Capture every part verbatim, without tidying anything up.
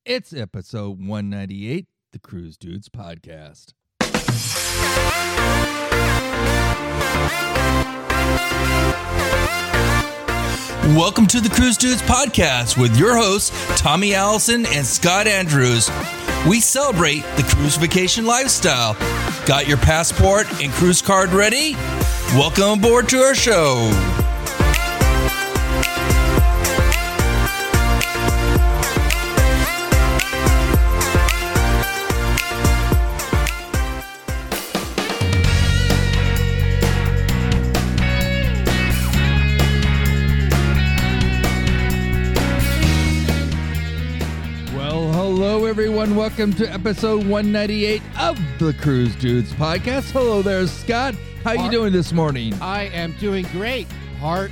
It's episode one ninety-eight, the Cruise Dudes Podcast. Welcome to the Cruise Dudes Podcast with your hosts, Tommy Allison and Scott Andrews. We celebrate the cruise vacation lifestyle. Got your passport and cruise card ready? Welcome aboard to our show. Everyone, welcome to episode one ninety-eight of the Cruise Dudes Podcast. Hello there, Scott. How are you doing this morning? I am doing great. Part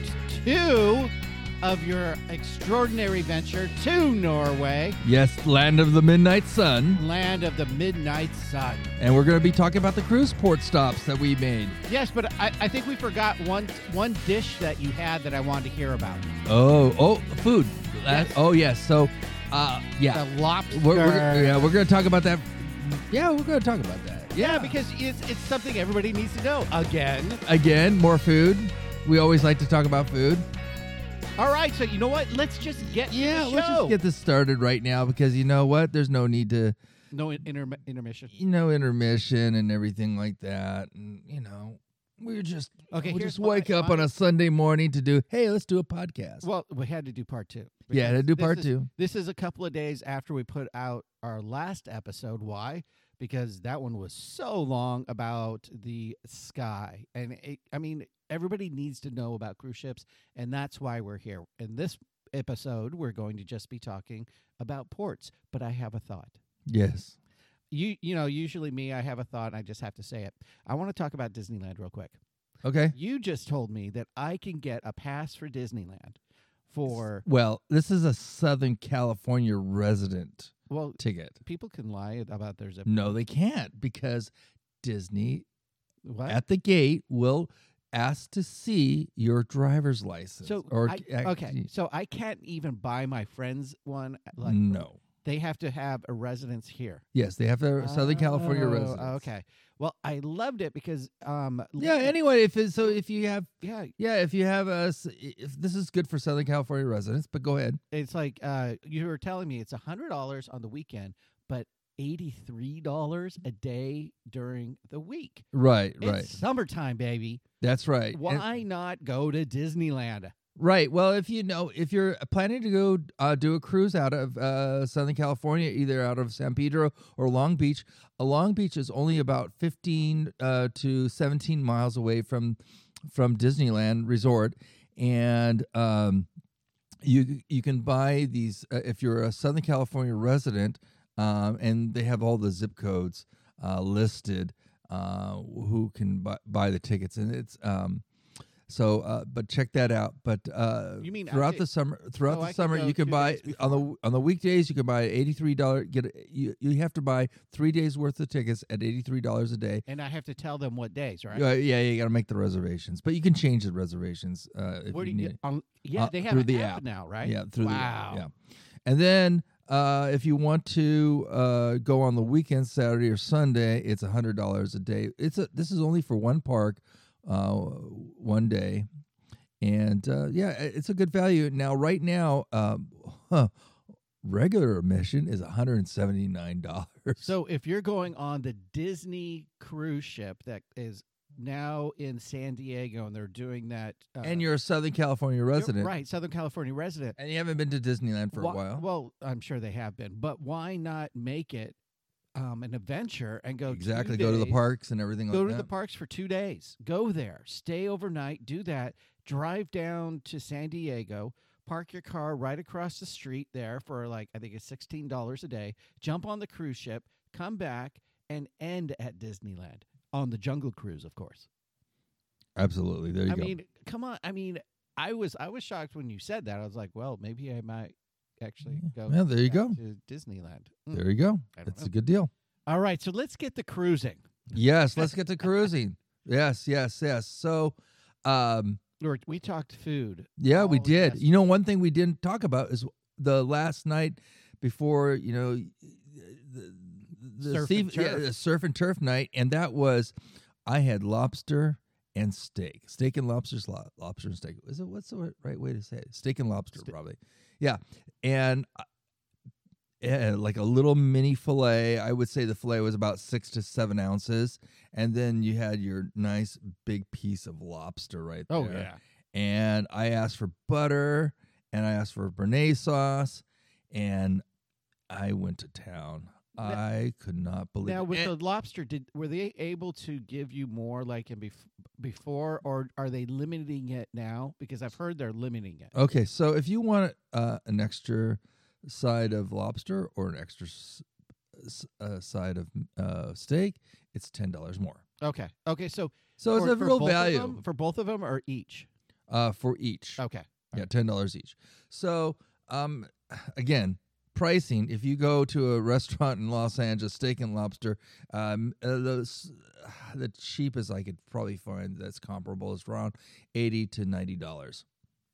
two of your extraordinary venture to Norway. Yes, land of the midnight sun. Land of the midnight sun. And we're going to be talking about the cruise port stops that we made. Yes, but I, I think we forgot one one dish that you had that I wanted to hear about. Oh, oh, food. Yes. Uh, oh, yes. So, uh, yeah. The lobster. We're, we're, yeah, we're going to talk about that. Yeah, we're going to talk about that. Yeah, because it's it's something everybody needs to know. Again. Again, more food. We always like to talk about food. All right, so you know what? Let's just get yeah, to the show. let's just get this started right now because you know what? There's no need to no inter- intermission. You know, intermission and everything like that, and you know, we just okay. We here's just wake my, up my, on a Sunday morning to do. Hey, let's do a podcast. Well, we had to do part two. Yeah, to do this part is, two. This is a couple of days after we put out our last episode. Why? Because that one was so long about the sky. And, it, I mean, everybody needs to know about cruise ships, and that's why we're here. In this episode, we're going to just be talking about ports, but I have a thought. Yes. You you know, usually me, I have a thought, and I just have to say it. I want to talk about Disneyland real quick. Okay. You just told me that I can get a pass for Disneyland for... Well, this is a Southern California resident well ticket. People can lie about their zip. No, they can't because Disney What? at the gate will ask to see your driver's license. So or I, okay, so I can't even buy my friend's one. Like, no. They have to have a residence here. Yes, they have their Southern California Oh, residence. Okay. Well, I loved it because um Yeah. Anyway, if it, so, if you have yeah yeah, if you have a if this is good for Southern California residents, but go ahead. it's like uh you were telling me it's a hundred dollars on the weekend, but eighty three dollars a day during the week. Right. It's right. summertime, baby. That's right. Why And, not go to Disneyland? right. Well, if you know if you're planning to go uh, do a cruise out of uh, Southern California, either out of San Pedro or Long Beach, uh, Long Beach is only about fifteen uh, to seventeen miles away from from Disneyland Resort, and um, you you can buy these uh, if you're a Southern California resident, um, and they have all the zip codes uh, listed. Uh, who can buy, buy the tickets, and it's um, so. Uh, but check that out. But uh, You mean throughout I- the summer, throughout so the I can summer, go you can two buy days on the before. on the weekdays. You can buy eighty three dollars. Get a, you you have to buy three days worth of tickets at eighty three dollars a day. And I have to tell them what days, right? Uh, yeah, you got to make the reservations, but you can change the reservations uh, if Where do you you need. get on? Yeah, Uh, they have through an the app, app. now, right? Yeah, through wow. the yeah, and then uh, if you want to uh, go on the weekend, Saturday or Sunday, it's a hundred dollars a day. It's a this is only for one park, uh, one day, and uh, yeah, it's a good value. Now, right now, um, huh, regular admission is one hundred and seventy nine dollars. So if you're going on the Disney cruise ship that is now in San Diego, and they're doing that, uh, and you're a Southern California you're resident, right? Southern California resident, and you haven't been to Disneyland for Why- a while. Well, I'm sure they have been, but why not make it um, an adventure and go exactly, two go to the days, parks and everything Go like to that. the parks for two days. Go there, stay overnight, do that. Drive down to San Diego. Park your car right across the street there for like I think it's sixteen dollars a day. Jump on the cruise ship, come back, and end at Disneyland on the Jungle Cruise, of course. Absolutely, there you I go. mean, come on. I mean, I was I was shocked when you said that. I was like, well, maybe I might actually go. Yeah, there you back go. to Disneyland. Mm, There you go. I don't It's know. a good deal. All right, so let's get the cruising. Yes, let's get to cruising. Yes, yes, yes. So, um, Or we talked food. yeah, we all did. yes. You know, one thing we didn't talk about is the last night before you know the, the Surf sea, and yeah, turf. the surf and turf night, and that was I had lobster and steak, steak and lobster's lo- lobster and steak. Is it what's the right way to say it? Steak and lobster, Ste- probably. Yeah, and. Uh, Yeah, like a little mini fillet. I would say the fillet was about six to seven ounces, and then you had your nice big piece of lobster right there. Oh yeah. And I asked for butter, and I asked for béarnaise sauce, and I went to town. Now- I could not believe Now it. with And- the lobster, did were they able to give you more like in bef- before, or are they limiting it now? Because I've heard they're limiting it. okay, so if you want uh, an extra side of lobster or an extra s- s- uh, side of uh, steak, it's ten dollars more. Okay. Okay. So So it's for, a for real both of value them- for both of them or each. uh, for each. Okay. Yeah, ten dollars each. So, um, again, pricing. If you go to a restaurant in Los Angeles, Steak and Lobster, um, uh, those the cheapest I could probably find that's comparable is around eighty to ninety dollars.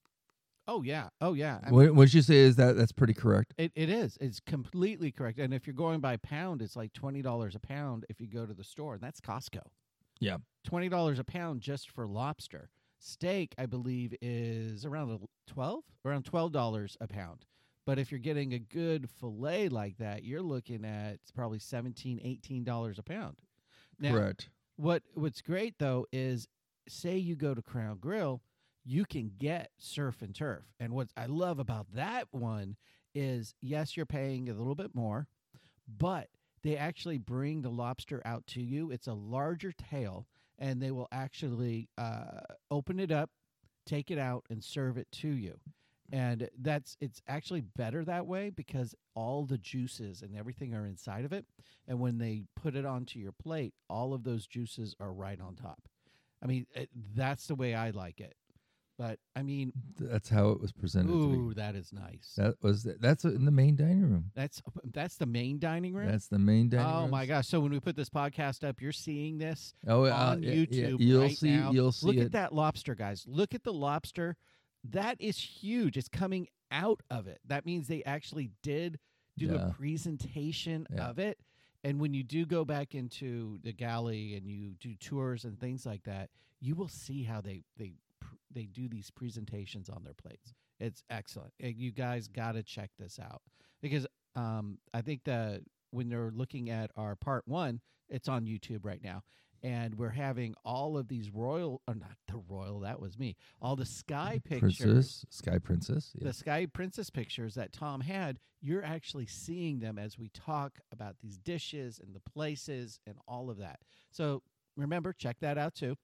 Oh yeah. Oh yeah. I mean, What would you say is that that's pretty correct? it, it is. It's completely correct. And if you're going by pound, it's like twenty dollars a pound if you go to the store, and that's Costco. Yeah. Twenty dollars a pound just for lobster. Steak, I believe, is around twelve, around twelve dollars a pound. But if you're getting a good fillet like that, you're looking at probably seventeen, eighteen dollars a pound. Now, Correct. what what's great though is, say you go to Crown Grill, you can get surf and turf. And what I love about that one is, yes, you're paying a little bit more, but they actually bring the lobster out to you. It's a larger tail, and they will actually uh, open it up, take it out, and serve it to you. And that's it's actually better that way because all the juices and everything are inside of it. And when they put it onto your plate, all of those juices are right on top. I mean, it, that's the way I like it. But I mean, That's how it was presented to ooh, me. that is nice. That was that's in the main dining room. That's that's the main dining room. That's the main dining room. Oh my gosh! So when we put this podcast up, you're seeing this Oh, uh, on yeah, yeah, YouTube You'll right see. now. You'll see Look it. at that lobster, guys. Look at the lobster. That is huge. It's coming out of it. That means they actually did do Yeah. a presentation Yeah. of it. And when you do go back into the galley and you do tours and things like that, you will see how they they pr- they do these presentations on their plates. It's excellent. Uh, You guys got to check this out because um, I think that when they're looking at our part one, it's on YouTube right now. And we're having all of these royal, or not the royal, that was me, all the sky pictures, Princess, Sky Princess. Yeah. the sky princess pictures that Tom had. You're actually seeing them as we talk about these dishes and the places and all of that. So remember, check that out too.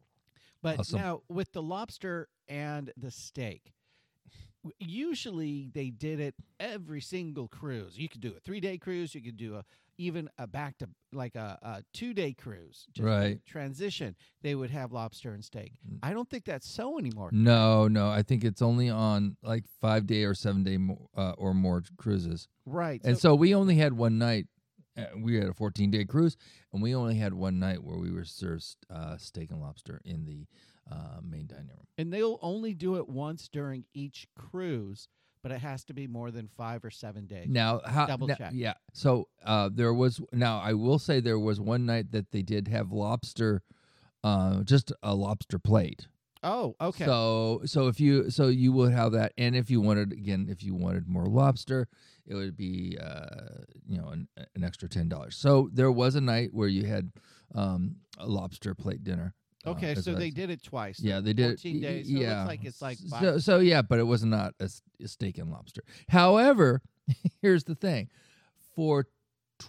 But Awesome. now with the lobster and the steak, w- usually they did it every single cruise. You could do a three day cruise. You could do a even a back to like a, a two day cruise. Just Right. Transition. They would have lobster and steak. Mm. I don't think that's so anymore. No, no. I think it's only on like five day or seven day mo- uh, or more cruises. Right. And so we only had one night. Uh, we had a fourteen day cruise, and we only had one night where we were served uh, steak and lobster in the uh, main dining room. and they'll only do it once during each cruise, but it has to be more than five or seven days. Now, how? Double now- check. Yeah. So uh, there was. Now I will say there was one night that they did have lobster, uh, just a lobster plate. Oh, okay. So so if you so you would have that, and if you wanted again, if you wanted more lobster, it would be uh, you know an, an extra ten dollars. So there was a night where you had um, a lobster plate dinner. uh, okay, as so well they as- did it twice. Yeah, they did. fourteen y- days. So yeah, it looks like it's like so five. so yeah, but it was not a, s- a steak and lobster. However, here's the thing: for tw-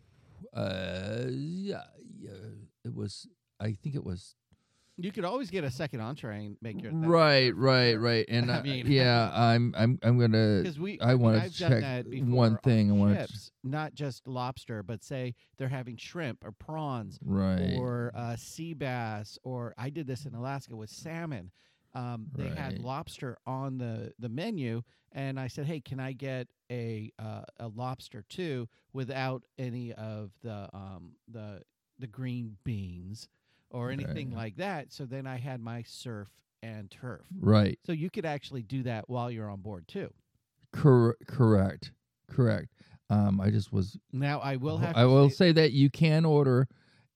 uh, yeah, yeah, it was. I think it was You could always get a second entree and make your that- right, right, right. And I uh, mean- yeah, I'm, I'm, I'm gonna. Because we, I mean, wanna I've done check that before one thing. I on wanna ships, not just lobster, but say they're having shrimp or prawns Right. or uh, sea bass, or I did this in Alaska with salmon. Um, they had Right. lobster on the, the menu, and I said, "Hey, can I get a uh, a lobster too, without any of the um, the the green beans or anything Right. like that?" So then I had my surf and turf. Right. So you could actually do that while you're on board too. Cor- correct. Correct. Um, I just was. Now I will have. I to will say, say that you can order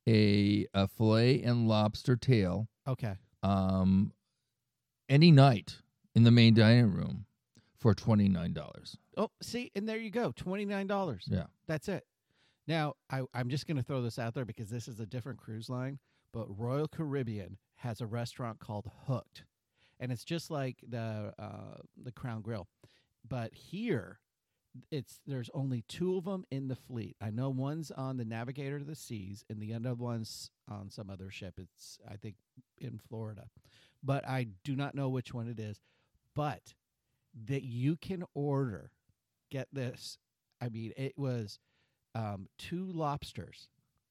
a a fillet and lobster tail. Okay. Um, any night in the main dining room for twenty nine dollars. Oh, see, and there you go, twenty nine dollars. Yeah. That's it. Now I I'm just going to throw this out there because this is a different cruise line, but Royal Caribbean has a restaurant called Hooked, and it's just like the uh, the Crown Grill, but here. It's there's only two of them in the fleet. I know one's on the Navigator to the Seas, and the other one's on some other ship. It's I think in Florida, but I do not know which one it is. But that you can order. Get this. I mean, it was um, two lobsters.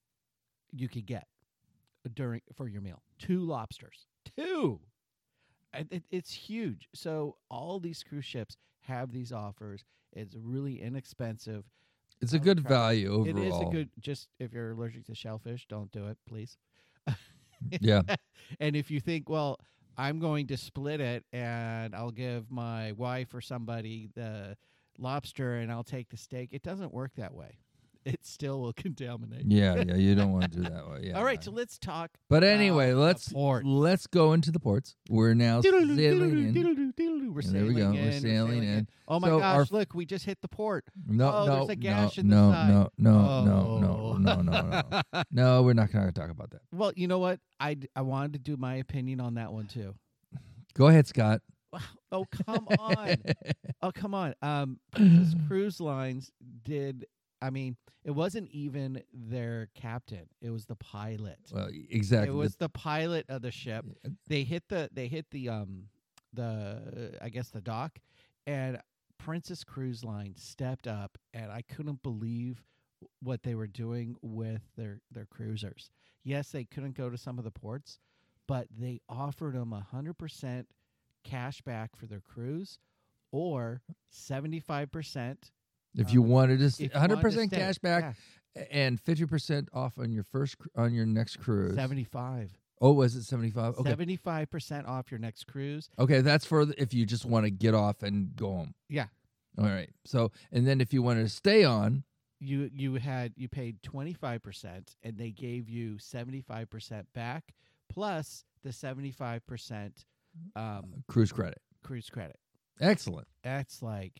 You could get during for your meal. Two lobsters. Two. It, it, it's huge. So all these cruise ships have these offers. It's really inexpensive. It's a Um, good try- value overall. It is a good. Just if you're allergic to shellfish, don't do it, please. Yeah. And if you think, well, I'm going to split it, and I'll give my wife or somebody the lobster, and I'll take the steak. It doesn't work that way. It still will contaminate. Yeah, yeah. You don't want to do that way. Yeah. All right, so let's talk. But anyway, about the let's ports. let's go into the ports. We're now sailing in. We're And there we sailing go. in. We're sailing in. Oh my So gosh! our- look, we just hit the port. No, Oh, no, there's a gash no, in the no, side. no, no, no, no, Oh. no, no, no, no. No, we're not going to talk about that. Well, you know what? I, d- I wanted to do my opinion on that one too. Go ahead, Scott. Oh come on! Oh come on! Um, Princess Cruise Lines did. I mean, it wasn't even their captain; it was the pilot. Well, exactly. It was the pilot of the ship. They hit the they hit the um the uh, I guess the dock, and Princess Cruise Line stepped up, and I couldn't believe what they were doing with their their cruisers. Yes, they couldn't go to some of the ports, but they offered them a hundred percent cash back for their cruise, or seventy five percent. if you um, wanted to, if you one hundred percent wanted to stay. cash back and fifty percent off on your first cru- on your next cruise. Seventy five. Oh, was it seventy-five? Okay. Seventy five percent off your next cruise. Okay, that's for the, if you just want to get off and go home. Yeah. All right. So, and then if you wanted to stay on, You you had you paid twenty five percent, and they gave you seventy five percent back, plus the seventy five percent um, cruise credit. cruise credit. Excellent. That's like,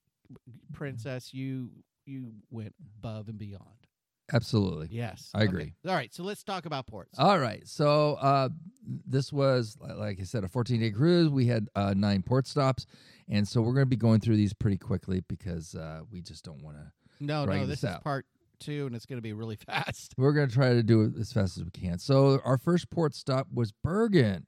Princess, you you went above and beyond. Absolutely. Yes, I agree. Okay. All right, so let's talk about ports. All right. So uh, this was, like I said, a fourteen-day cruise. We had uh, nine port stops, and so we're going to be going through these pretty quickly because uh, we just don't want to. no, drag no, this this is out. part two, and it's going to be really fast. We're going to try to do it as fast as we can. So our first port stop was Bergen,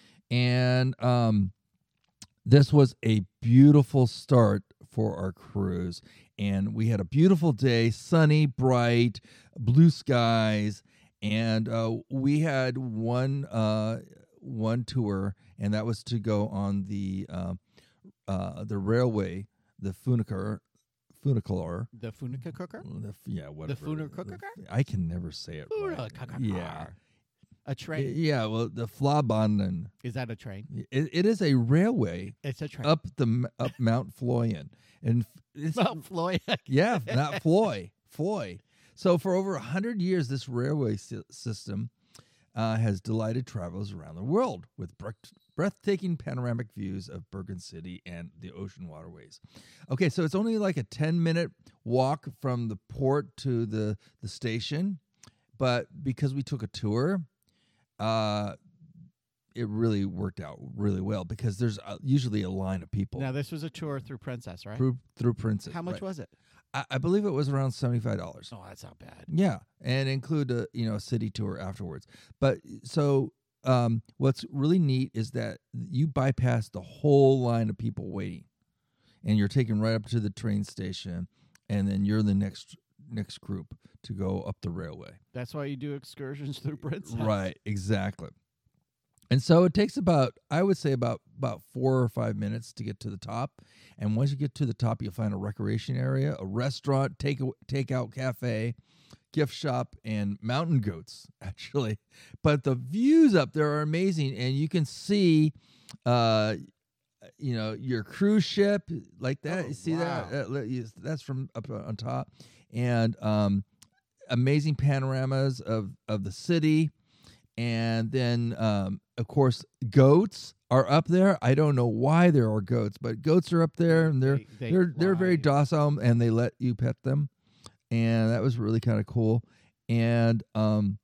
and um, this was a beautiful start for our cruise. And we had a beautiful day, sunny, bright, blue skies, and uh, we had one uh, one tour, and that was to go on the uh, uh, the railway, the Funicular, Funicular. The Funica cooker, The, f- yeah, whatever. Funicular? I can never say it right. Funicular. Yeah. A train. Yeah, well, the Flabanden. Is that a train? It, it is a railway It's a train. up the m- up Mount Floyen, and f- it's, Mount Floyd. yeah, not Floy, Floy. So for over a hundred years, this railway sy- system uh, has delighted travelers around the world with breath- breathtaking panoramic views of Bergen City and the ocean waterways. Okay, so it's only like a ten minute walk from the port to the the station, but because we took a tour. Uh, it really worked out really well because there's uh, usually a line of people Now, this was a tour through Princess, right? through through Princess. How much right. was it? I, I believe it was around seventy five dollars. Oh, that's not bad. Yeah, and include a you know a city tour afterwards. But so um, what's really neat is that you bypass the whole line of people waiting, and you're taken right up to the train station, and then you're the next next group to go up the railway. That's why you do excursions through Princess. Right, exactly. And so it takes about, I would say about about four or five minutes to get to the top. And once you get to the top, you'll find a recreation area, a restaurant, take takeout cafe, gift shop, and mountain goats, actually. But the views up there are amazing, and you can see, uh, you know, your cruise ship like that. Oh, you see wow. that? Uh, you- that's from up on top, and um, amazing panoramas of of the city, and then um, of course goats are up there. I don't know why there are goats, but goats are up there, and they're They- they they're they're very fly. docile, and they let you pet them, and that was really kind of cool. And um,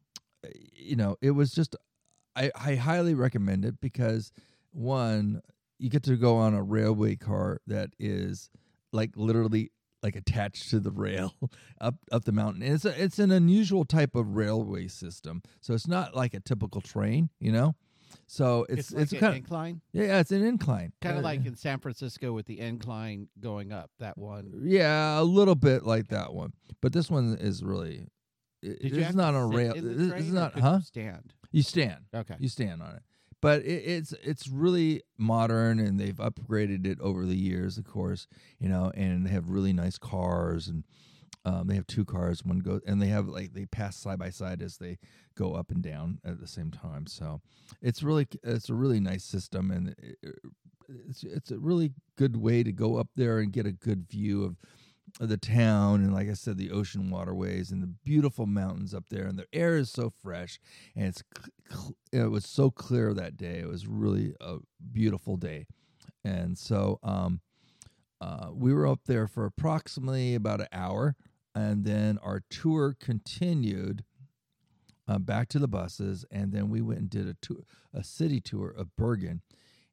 you know, it was just I, I highly recommend it because one, you get to go on a railway car that is like literally like attached to the rail up up the mountain. And it's a, it's an unusual type of railway system. So it's not like a typical train, you know. So it's It's like it's an kind of incline, yeah, yeah, it's an incline. kind of Uh, like in San Francisco with the incline going up. That one. yeah, a little bit like that one. But this one is really it, Did you it's have not to on a sit rail. in the This train is or not could huh? you stand. You stand. Okay. You stand on it. But it, it's it's really modern, and they've upgraded it over the years, of course, you know, and they have really nice cars, and um, they have two cars, one goes, and they have like they pass side by side as they go up and down at the same time. So it's really it's a really nice system, and it, it's it's a really good way to go up there and get a good view of of the town, and like I said, the ocean waterways and the beautiful mountains up there, and the air is so fresh, and it's cl- it was so clear that day. It was really a beautiful day, and so um, uh, we were up there for approximately about an hour, and then our tour continued uh, back to the buses, and then we went and did a tour, a city tour of Bergen,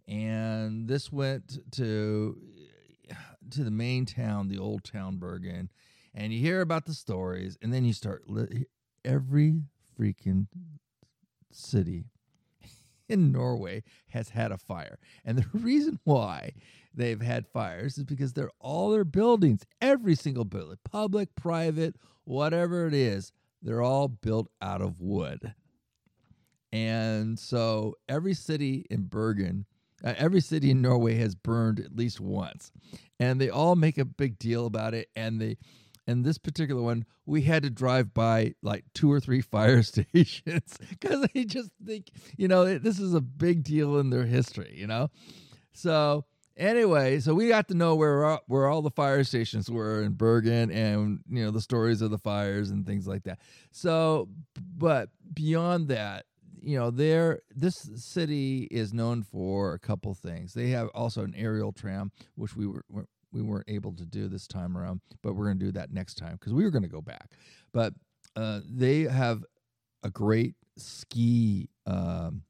and this went to to the main town, the old town Bergen, and you hear about the stories, and then you start li- every freaking city in Norway has had a fire, and the reason why they've had fires is because they're all their buildings, every single building, public, private, whatever it is, they're all built out of wood. And so every city in Bergen, uh, every city in Norway has burned at least once, and they all make a big deal about it. And they, and this particular one, we had to drive by like two or three fire stations because they just think, you know, it, this is a big deal in their history, you know. So anyway, so we got to know where all, where all the fire stations were in Bergen, and you know the stories of the fires and things like that. So, but beyond that, you know, there this city is known for a couple things. They have also an aerial tram, which we were we weren't able to do this time around, but we're going to do that next time because we were going to go back. But uh, they have a great ski um,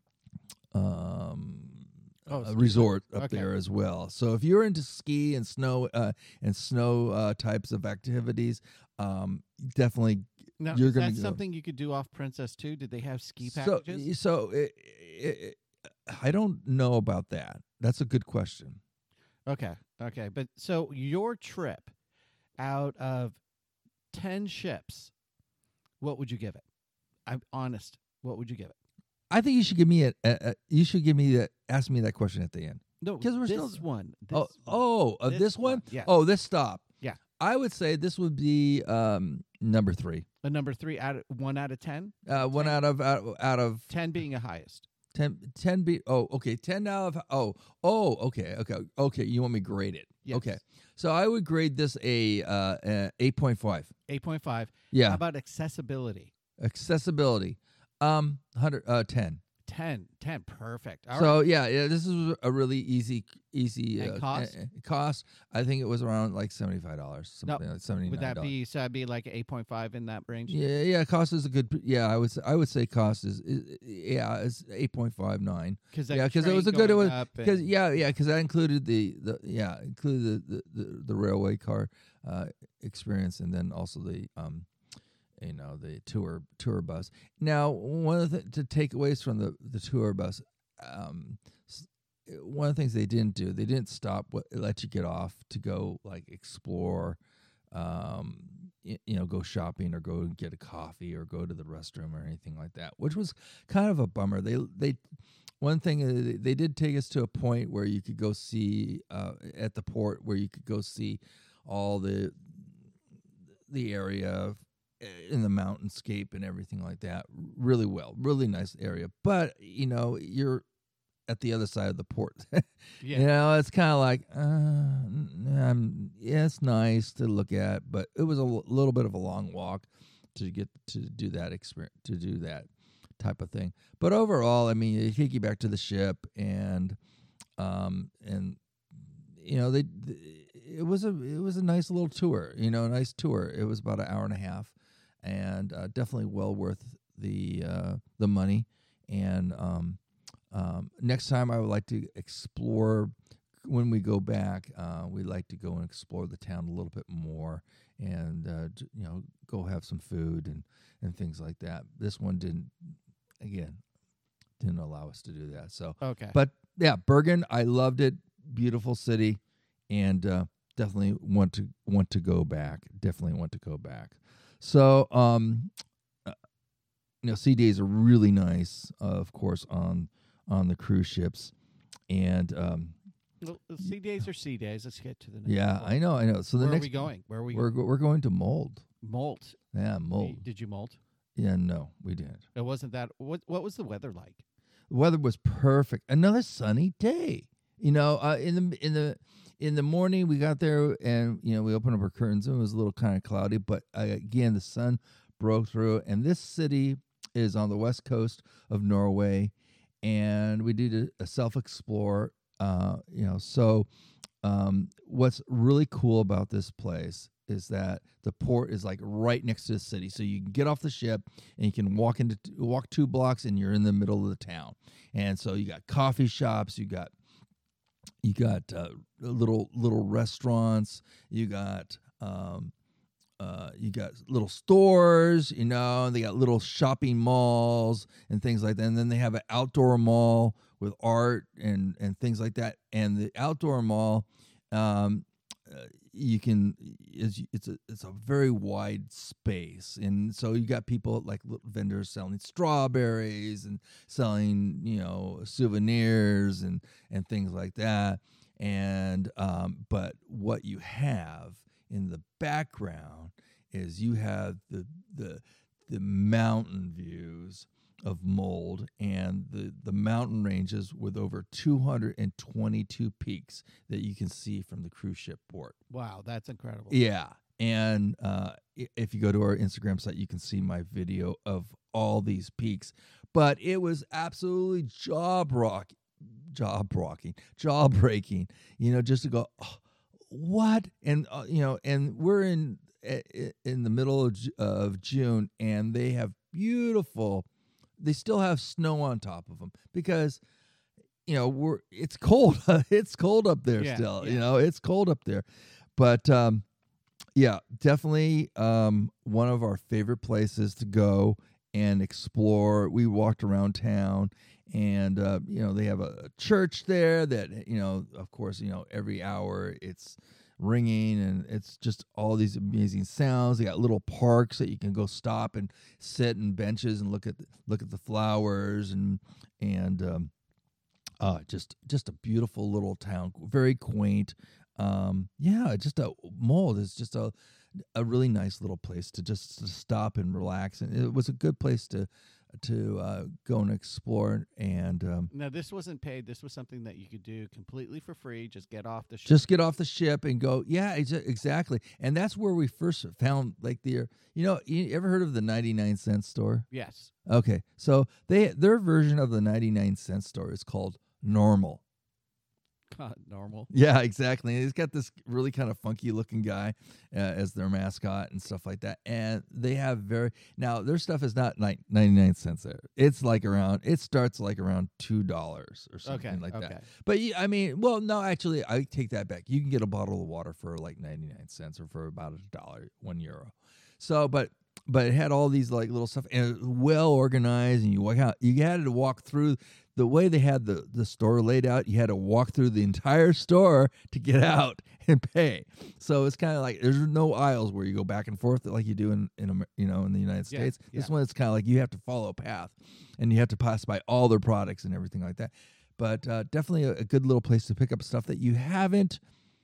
um, Oh, uh, ski resort resort. up Okay. there as well. So if you're into ski and snow uh, and snow uh, types of activities, um, definitely Now, you're is going that to go. something you could do off Princess too? Did they have ski So, packages? so it, it, it, I don't know about that. That's a good question. Okay, okay, but so your trip out of ten ships, what would you give it? I'm honest. What would you give it? I think you should give me a, a, a you should give me that ask me that question at the end. No, 'Cause we're this still- one. This oh, one. oh, uh, This this one? one, yes. Oh, this stop. Yeah. I would say this would be um, number three. A number three out of one out of ten. Uh, one Ten. out of out, out of Ten being a highest. ten, ten be oh okay ten out of oh oh okay okay okay you want me to grade it. Yes. Okay, so I would grade this a uh, uh, eight point five. Eight point five. Yeah. How about accessibility? Accessibility, um, one hundred uh, ten. Ten. Ten. Perfect. All So right. yeah, yeah, this is a really easy, easy And uh, cost? uh, uh, cost. I think it was around like seventy five dollars, No, something like seventy nine. Would that be so? That'd be like eight point five in that range. Yeah, yeah. Cost is a good. Yeah, I would. Say, I would say cost is. is yeah, it's eight point five nine. Because Yeah, because it was a good. Because yeah, yeah, because that included the the yeah included the the, the, the railway car uh, experience, and then also the um you know the tour tour bus. Now, one of the to takeaways from the the tour bus, um, s- one of the things they didn't do, they didn't stop what let you get off to go like explore, um, y- you know, go shopping or go and get a coffee or go to the restroom or anything like that, which was kind of a bummer. They they one thing uh, they- they did take us to a point where you could go see uh, at the port where you could go see all the the area in the mountainscape and everything like that really well, really nice area. But you know, you're at the other side of the port. Yeah. You know, it's kind of like, uh, um, yeah, it's nice to look at, but it was a l- little bit of a long walk to get to do that experience, to do that type of thing. But overall, I mean, they take you back to the ship, and um, and you know, they, it was a it was a nice little tour. You know, a nice tour. It was about an hour and a half, and uh, definitely well worth the uh, the money. And um, um, next time, I would like to explore. When we go back, uh, we'd like to go and explore the town a little bit more, and uh, j- you know, go have some food and, and things like that. This one didn't, again, didn't allow us to do that. So, Okay. but yeah, Bergen, I loved it. Beautiful city, and uh, definitely want to want to go back. Definitely want to go back. So, um, uh, you know, sea days are really nice, uh, of course, on on the cruise ships, and um, Well, sea days are sea days. Let's get to the next yeah, one. I know, I know. So the Where next are we going? Where are we we're going? go- we're going to Mold. Molt. Yeah, Y- Mold. Did you molt? Yeah, no, we didn't. It wasn't that. What What was the weather like? The weather was perfect. Another sunny day. You know, uh, in the in the in the morning we got there, and you know, we opened up our curtains and it was a little kind of cloudy, but uh, again the sun broke through. And this city is on the west coast of Norway, and we did a, a self explore. Uh, you know, so um, what's really cool about this place is that the port is like right next to the city, so you can get off the ship and you can walk into walk two blocks and you're in the middle of the town. And so you got coffee shops, you got you got uh, little little restaurants, you got um, uh, you got little stores, you know, and they got little shopping malls and things like that. And then they have an outdoor mall with art and, and things like that. And the outdoor mall, um, uh, you can it's it's a it's a very wide space, and so you got people like little vendors selling strawberries and selling, you know, souvenirs and and things like that. And um, but what you have in the background is you have the the the mountain views of Mold and the the mountain ranges with over two hundred twenty-two peaks that you can see from the cruise ship port. Wow, that's incredible. Yeah. And uh, i- if you go to our Instagram site, you can see my video of all these peaks. But it was absolutely jaw rock, jaw rocking, jaw breaking. You know, just to go, oh, what? And uh, you know, and we're in i- i- in the middle of Ju- of June, and they have beautiful. They still have snow on top of them because, you know, we're it's cold. It's cold up there Yeah, still. yeah. You know, it's cold up there. But um, yeah, definitely um, one of our favorite places to go and explore. We walked around town, and uh, you know, they have a church there that, you know, of course, you know, every hour it's ringing, and it's just all these amazing sounds. They got little parks that you can go stop and sit in benches and look at the, look at the flowers, and and um, uh, just just a beautiful little town, very quaint. Um, yeah, just a Mold is just a a really nice little place to just to stop and relax, and it was a good place to to uh, go and explore. And um, Now, this wasn't paid. This was something that you could do completely for free. Just get off the ship. just get off the ship and go. Yeah, ex- exactly. And that's where we first found like the, you know, you ever heard of the ninety-nine cent store? Yes. Okay, so they their version of the ninety-nine cent store is called Normal. God, normal. Yeah, exactly. And he's got this really kind of funky looking guy uh, as their mascot and stuff like that. And they have very now their stuff is not like ninety-nine cents there. It's like around it starts like around two dollars or something Okay. like okay. that. But you, I mean, well, no, actually, I take that back. You can get a bottle of water for like ninety-nine cents or for about a dollar, one euro. So, but but it had all these like little stuff and it was well organized, and you walk out. You had to walk through the way they had the the store laid out. You had to walk through the entire store to get out and pay. So it's kind of like there's no aisles where you go back and forth like you do in in Amer- you know in the United Yeah, States. This yeah. one it's kind of like you have to follow a path, and you have to pass by all their products and everything like that. But uh, definitely a, a good little place to pick up stuff that you haven't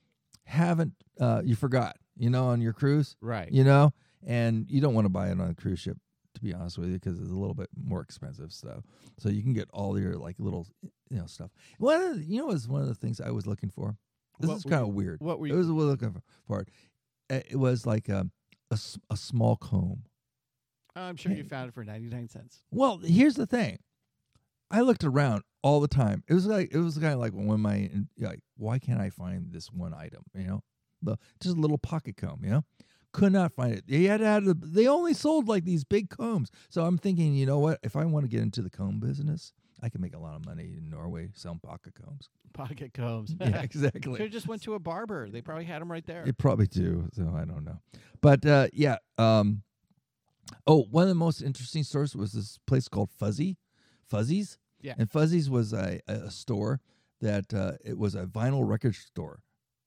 haven't uh, you forgot, you know, on your cruise, Right. you know, and you don't want to buy it on a cruise ship to be honest with you, because it's a little bit more expensive stuff. So you can get all your like little, you know, stuff. One of the, you know, was one of the things I was looking for. This What is were kind of you- weird. what were It you- was looking for, for it. Uh, It was like um, a s- a small comb. I'm sure you found it for ninety-nine cents. Well, here's the thing. I looked around all the time. It was like it was kind of like when my like, why can't I find this one item? You know, the just a little pocket comb. You know, could not find it. They had had a, they only sold like these big combs. So I'm thinking, you know what? If I want to get into the comb business, I can make a lot of money in Norway selling pocket combs. Pocket combs. Yeah, Should exactly. have just went to a barber. They probably had them right there. They probably do. So I don't know. But uh, yeah. Um, oh, one of the most interesting stores was this place called Fuzzy, Fuzzies. Yeah. And Fuzzies was a, a store that uh, it was a vinyl record store,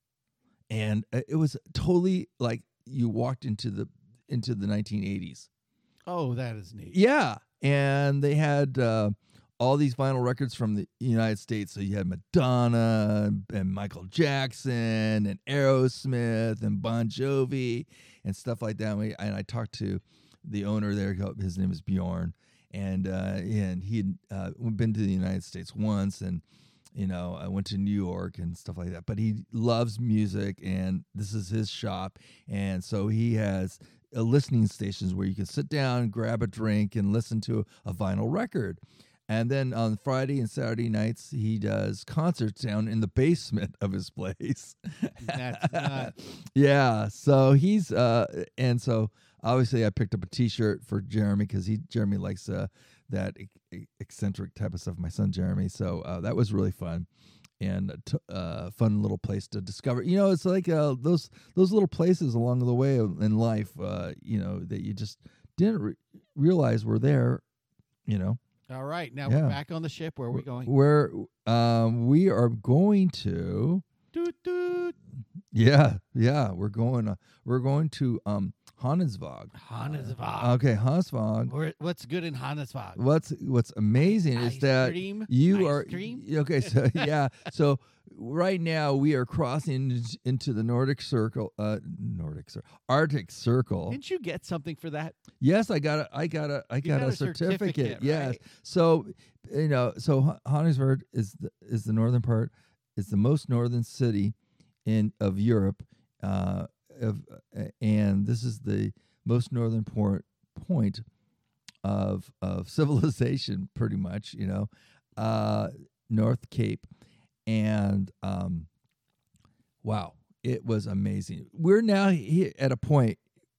and uh, it was totally like you walked into the into the nineteen eighties. Oh, that is neat. Yeah, and they had uh, all these vinyl records from the United States. So you had Madonna and Michael Jackson and Aerosmith and Bon Jovi and stuff like that. And, we, and I talked to the owner there. His name is Bjorn, and uh, and he had uh, been to the United States once, and you know I went to New York and stuff like that. But he loves music, and this is his shop, and so he has uh, listening stations where you can sit down, grab a drink, and listen to a vinyl record. And then on Friday and Saturday nights, he does concerts down in the basement of his place. That's nuts. Yeah. So he's, uh, and so obviously I picked up a T-shirt for Jeremy because he, Jeremy likes uh, that e- eccentric type of stuff. My son Jeremy. So uh, that was really fun, and a t- uh, fun little place to discover. You know, it's like uh, those those little places along the way in life. Uh, you know, that you just didn't re- realize were there. You know. All right, now Yeah. we're back on the ship. Where are we going? Where um, we are going to, Doot, doot. yeah, yeah, we're going. Uh, we're going to um, Hannesvag. Hannesvag. Okay, Hannesvag. Where- What's good in Hannesvag? What's What's amazing Ice is that cream? you Ice are cream? okay. So yeah, so right now we are crossing in- into the Nordic Circle, uh, Nordic Circle, Arctic Circle. Didn't you get something for that? Yes, I got a, I got a, I got, got a a certificate. certificate, Yes. right? So, you know, so Ha- Hannesvard is the is the northern part. It's the most northern city in of Europe, uh, of uh, and this is the most northern port point of of civilization, pretty much. You know, uh, North Cape, and um, wow, it was amazing. We're now he- at a point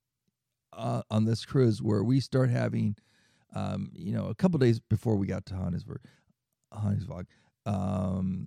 uh, on this cruise where we start having, um, you know, a couple days before we got to Hannesvag, Hannesvag, um,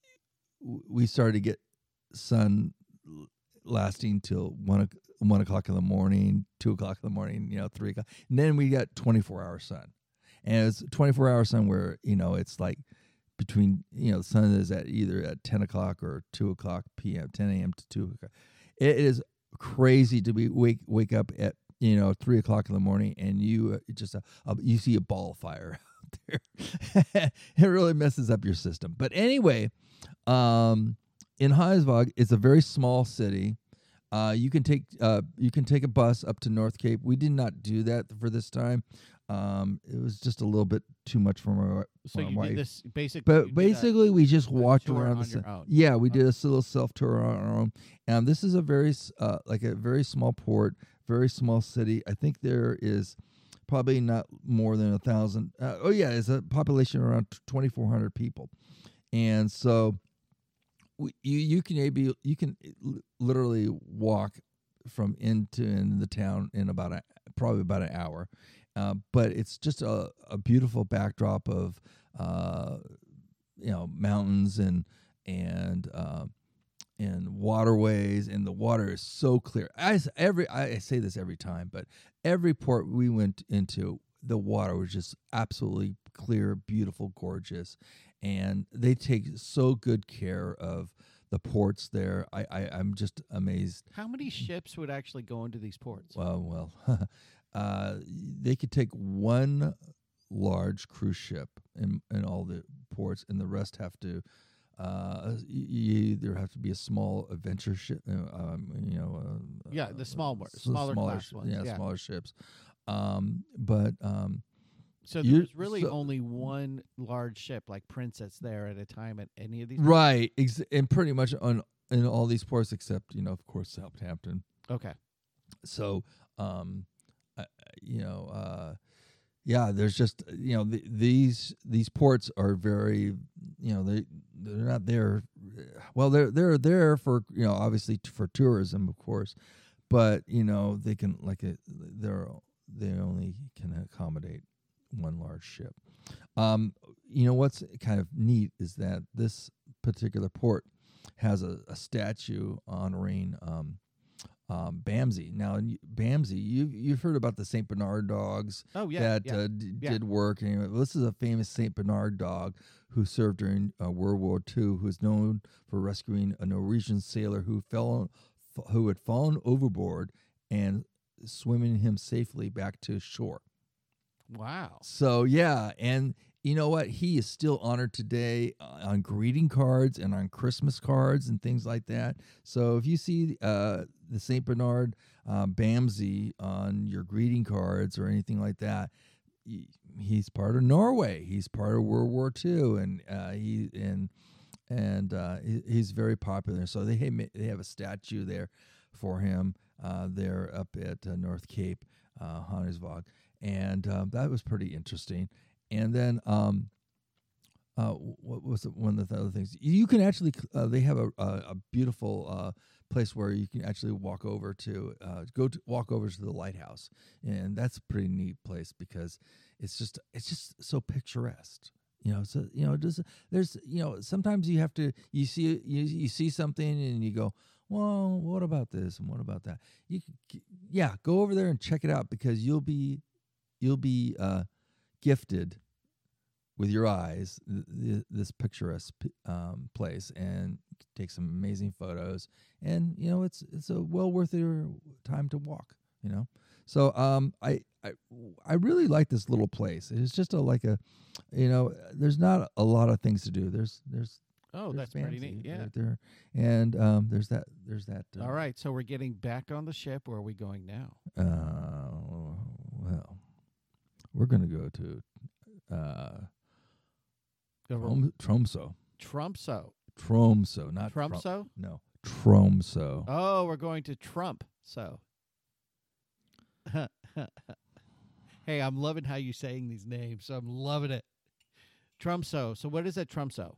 w- we started to get sun l- lasting till one o- one o'clock in the morning, two o'clock in the morning, you know, three o'clock, and then we got twenty four hour sun, and it's twenty four hour sun where you know it's like between you know the sun is at either at ten o'clock or two o'clock p m, ten a m to two o'clock. It is crazy to be wake wake up at you know three o'clock in the morning and you uh, just uh, uh, you see a ball of fire out there. It really messes up your system. But anyway, um, in Hannesvag, it's a very small city. Uh, you can take uh, you can take a bus up to North Cape. We did not do that for this time. Um, it was just a little bit too much for my, So my you wife. did this basically. you But did a- basically, we just walked tour around on the your ci- own. Yeah, we did a little self tour on our own. And this is a very s- uh, like a very small port, very small city. I think there is probably not more than a thousand. Uh, oh yeah, it's a population around twenty four hundred people, and so we, you you can maybe you can l- literally walk from into in the town in about a probably about an hour. Uh, but it's just a, a beautiful backdrop of uh, you know mountains and and uh, and waterways, and the water is so clear. I s- every I say this every time, but every port we went into, the water was just absolutely clear, beautiful, gorgeous, and they take so good care of the ports there. I, I I'm just amazed. How many ships would actually go into these ports? Well, well, uh, they could take one large cruise ship in, in all the ports, and the rest have to. Uh, you you either have to be a small adventure ship, uh, um, you know. Uh, Yeah, the small ones, s- smaller smaller, class sh- ones, Yeah, yeah. smaller ships. Um, but um, So You- there's really so- only one large ship, like Princess, there at a time at any of these. right, ex- and pretty much on in all these ports except you know, of course, Southampton. Okay. So, um, uh, you know, uh, yeah, there's just you know the, these these ports are very you know they they're not there. Well, they're they're there for you know obviously t- for tourism, of course, but you know they can like a, they're they only can accommodate one large ship. Um, you know what's kind of neat is that this particular port has a, a statue honoring um, um, Bamsey. Now, in Bamsey, you've you've heard about the Saint Bernard dogs Oh yeah. that yeah. uh, d- yeah. did work. And, well, this is a famous Saint Bernard dog who served during uh, World War Two, who is known for rescuing a Norwegian sailor who fell f- who had fallen overboard and swimming him safely back to shore. Wow. So yeah, and you know what? He is still honored today uh, on greeting cards and on Christmas cards and things like that. So if you see uh, the Saint Bernard uh, Bamsey on your greeting cards or anything like that, he, he's part of Norway. He's part of World War Two, and uh, he and and uh, he, he's very popular. So they have, they have a statue there for him uh, there up at uh, North Cape, uh, Hannesvåg. And um, that was pretty interesting. And then, um, uh, what was it, one of the other things? You can actually, uh, they have a, a, a beautiful uh, place where you can actually walk over to, uh, go to, walk over to the lighthouse, and that's a pretty neat place because it's just, it's just so picturesque. You know, so you know, just there's, you know, sometimes you have to, you see, you you see something and you go, well, what about this and what about that? You, can, yeah, go over there and check it out because you'll be. You'll be uh, gifted with your eyes th- th- this picturesque um, place and take some amazing photos. And you know, it's it's a well worth your time to walk. You know, so um, I I I really like this little place. It's just a like a, you know, there's not a lot of things to do. There's there's Oh, there's that's pretty Bamsey neat. Yeah. right there, and um, there's that there's that. Uh, All right. So we're getting back on the ship. Where are we going now? Uh, well. We're going to go to uh, Trom- Tromso. Tromso. Tromso, not Trom- Tromso? No, Tromso. Oh, we're going to Trump. So. Hey, I'm loving how you're saying these names. So I'm loving it. Tromso. So what is that Tromso?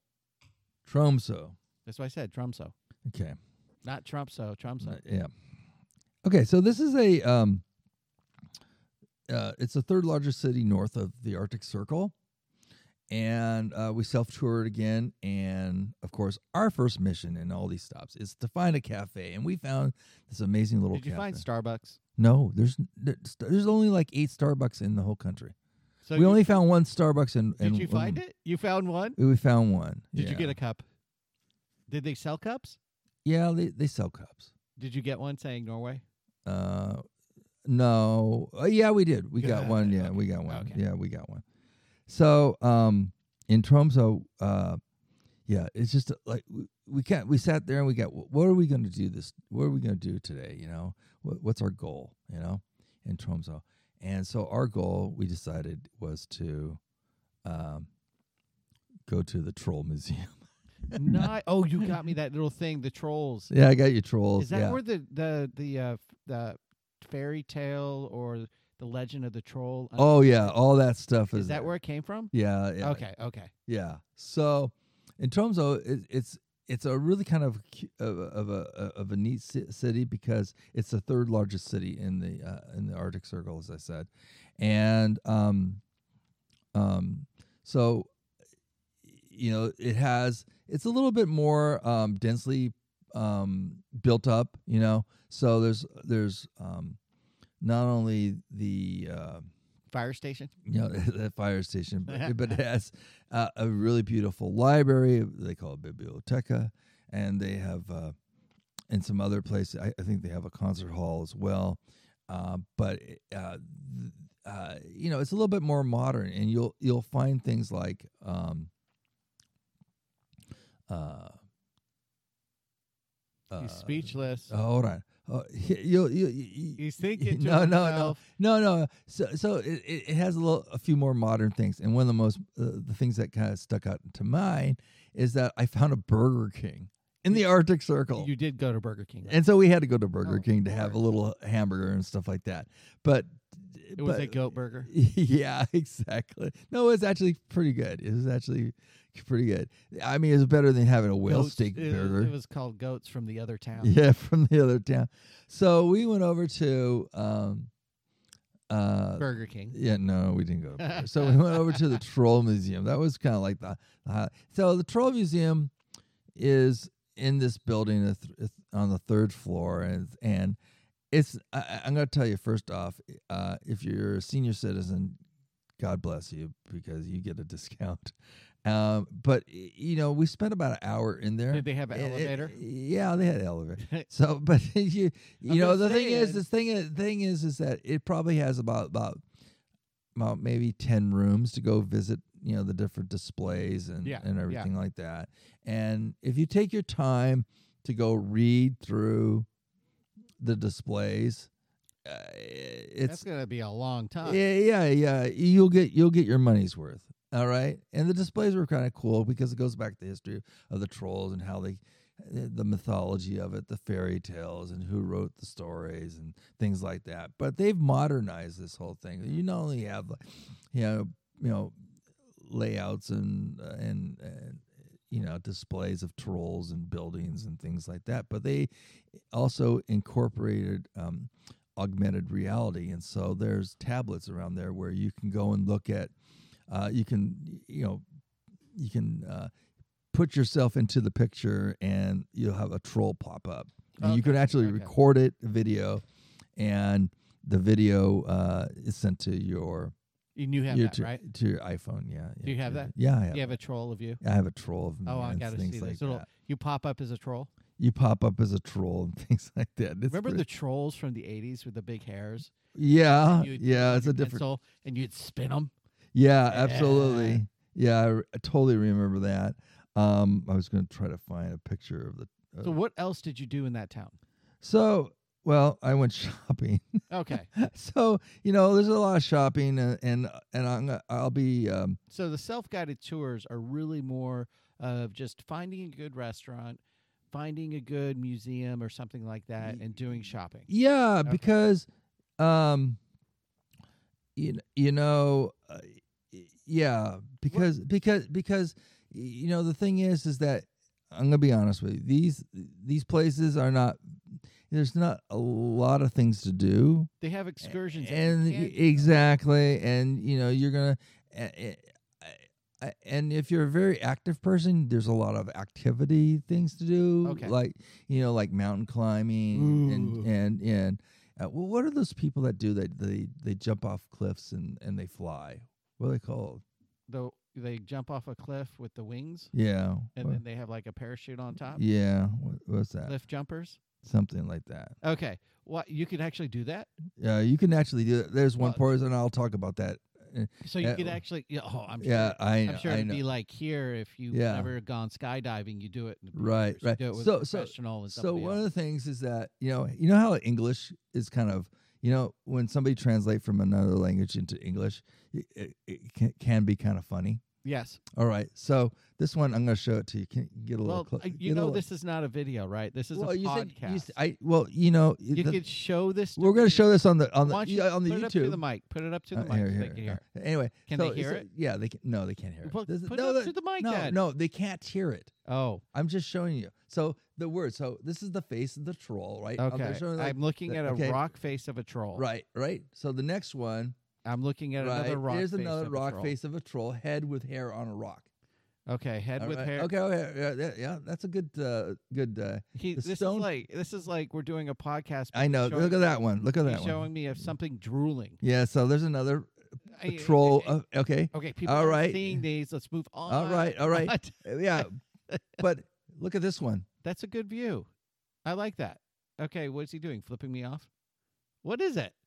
Tromso. That's what I said. Tromso. Okay. Not Trumpso. Tromso. Uh, yeah. Okay, so this is a um, uh, it's the third largest city north of the Arctic Circle, and uh, we self-toured again. And of course, our first mission in all these stops is to find a cafe, and we found this amazing little. Did you cafe. find Starbucks? No, there's there's there's only like eight Starbucks in the whole country. So we you, only found one Starbucks in. Did in, you find in, it? You found one? We found one. Did yeah. you get a cup? Did they sell cups? Yeah, they they sell cups. Did you get one saying Norway? Uh, no. Uh, yeah, we did. We got Good. one. Yeah, Okay. we got one. Okay. Yeah, we got one. So, um, in Tromso, uh, yeah, it's just uh, like we, we can't. We sat there and we got. What are we going to do this? What are we going to do today? You know, what, what's our goal? You know, in Tromso, and so our goal we decided was to, um, go to the Troll Museum. Not. Oh, you got me that little thing. The trolls. Yeah, I got you, trolls. Is that yeah. where the the the uh, f- the fairy tale or the legend of the troll? Oh yeah, all that stuff is. Is that there. where it came from? Yeah. yeah. Okay. Okay. Yeah. So, in Tromso, it, it's it's a really kind of cu- of, a- of a of a neat ci- city because it's the third largest city in the uh, in the Arctic Circle, as I said, and um, um, so you know it has it's a little bit more um densely um built up, you know. So there's there's um not only the uh, Fire station. you know, that fire station, but, but it has uh, a really beautiful library. They call it Biblioteca, and they have uh, in some other places. I, I think they have a concert hall as well. Uh, but uh, th- uh, you know, it's a little bit more modern, and you'll you'll find things like um, uh, He's uh, speechless. oh, hold on. Oh, you, you, you, He's thinking to no, no, no, himself. no, no. So, so it, it it has a little, a few more modern things, and one of the most, uh, the things that kind of stuck out to mind is that I found a Burger King in the Arctic Circle, You did go to Burger King. right? and so we had to go to Burger Oh, King to of have a course. little hamburger and stuff like that. But It was but- a goat burger. Yeah, exactly. No, it's actually pretty good. It was actually pretty good. I mean, it's better than having a whale Goats- steak it, burger. It was called Goats from the other town. Yeah, from the other town. So we went over to um uh Burger King. yeah, no, we didn't go. To Burger. So we went over to the Troll Museum. That was kind of like the uh, so the Troll Museum is in this building at th- it's on the third floor, and and it's I, I'm going to tell you first off, uh, if you're a senior citizen, God bless you because you get a discount. Um, but y- you know, we spent about an hour in there. Did they have an And it- elevator? yeah, they had an elevator. So, but you, you I'm know, just the thing is, saying. this thing, is- thing is, is that it probably has about about about maybe ten rooms to go visit. You know, the different displays and Yeah, and yeah. everything like that. And if you take your time to go read through the displays, uh, it's That's gonna be a long time. yeah, yeah, yeah. You'll get you'll get your money's worth. All right, and the displays were kind of cool because it goes back to the history of the trolls and how they, the mythology of it, the fairy tales, and who wrote the stories and things like that. But they've modernized this whole thing. You not only have, like, you know, you know, layouts and uh, and and you know displays of trolls and buildings and things like that, but they also incorporated um, augmented reality, and so there's tablets around there where you can go and look at. Uh, you can, you know, you can uh, put yourself into the picture, and you'll have a troll pop up. And you Okay, can actually okay. record it, video, and the video uh, is sent to your And you have your that, to, right? to your iPhone. Yeah. yeah Do you have to- that? Yeah, I have. You have a troll of you. I have a troll of me. Oh, I and gotta things see like this. Little, that. you pop up as a troll. You pop up as a troll and things like that. It's Remember the pretty- trolls from the eighties with the big hairs? yeah, You'd yeah. take It's a your different. pencil and you'd spin them. Yeah, Yeah. absolutely. Yeah, I, r- I totally remember that. Um, I was going to try to find a picture of the. Uh, So what else did you do in that town? so, well, I went shopping. Okay. So you know, there's a lot of shopping, and and, and I'm, gonna- I'll be. Um, So the self-guided tours are really more of just finding a good restaurant, finding a good museum or something like that, and doing shopping. yeah, Okay. because, um, you kn- you know, uh, y- yeah, because because because y- you know the thing is is that I'm gonna be honest with you. These these places are not. There's not a lot of things to do. They have excursions. that you and can y- do. exactly, and you know you're gonna. a- a- a- And if you're a very active person, there's a lot of activity things to do, Okay. like you know, like mountain climbing and Ooh. and and. Uh, well, what are those people that do that? They they jump off cliffs and and they fly. What are they called? The, they jump off a cliff with the wings, Yeah. and what- then they have like a parachute on top. yeah. What, what's that? Cliff jumpers. Something like that. Okay. What you could actually do that? Yeah, you can actually do it. There's one Well- person. I'll talk about that. Uh, So you Uh, could actually. Yeah, oh, I'm sure. Yeah, I know. I'm sure I it'd know. be like here if you've Yeah. never gone skydiving, you do it. In the Right, Beavers. You right. do it with So- a so- professional and So somebody one of else. the things is that you know you know how English is kind of you know when somebody translate from another language into English, it, it, it can, can be kind of funny. Yes. All right, so this one I'm going to show it to you. Can you get a little? Well, clo- uh, you get a know little- this is not a video, right? This is well, a you said podcast. you s- I well you know You the- could show this. we're going to show this on the on the Why don't you yeah, on the put it YouTube. up to the mic. Put it up to the Uh, mic here, so here, they can hear yeah. Anyway, Can so- they hear so- it? Yeah, they can. No, they can't hear it. Put- This- put it no, up that- to the mic No, then. no, they can't hear it. it. Oh, I'm just showing you. So the word. So this is the face of the troll, right? Um, they're okay. showing, like, I'm looking the- at a okay. rock face of a troll. Right, right. So the next one, I'm looking at right? another rock Here's face another of rock a troll. face of a troll, head with hair on a rock. Okay, head All with right. hair. Okay, okay, yeah, yeah, yeah, that's a good, uh, good. Uh, He, the this stone- is like this is like we're doing a podcast. but I he's know. showing Look at me- that one. Look at that He's one. showing me of something drooling. Yeah. So there's another I- troll. I- I- Uh, okay. okay, people all are right. seeing these. Let's move on. All right. All right. What? Uh, yeah. But look at this one. That's a good view. I like that. Okay, what is he doing? Flipping me off? What is it?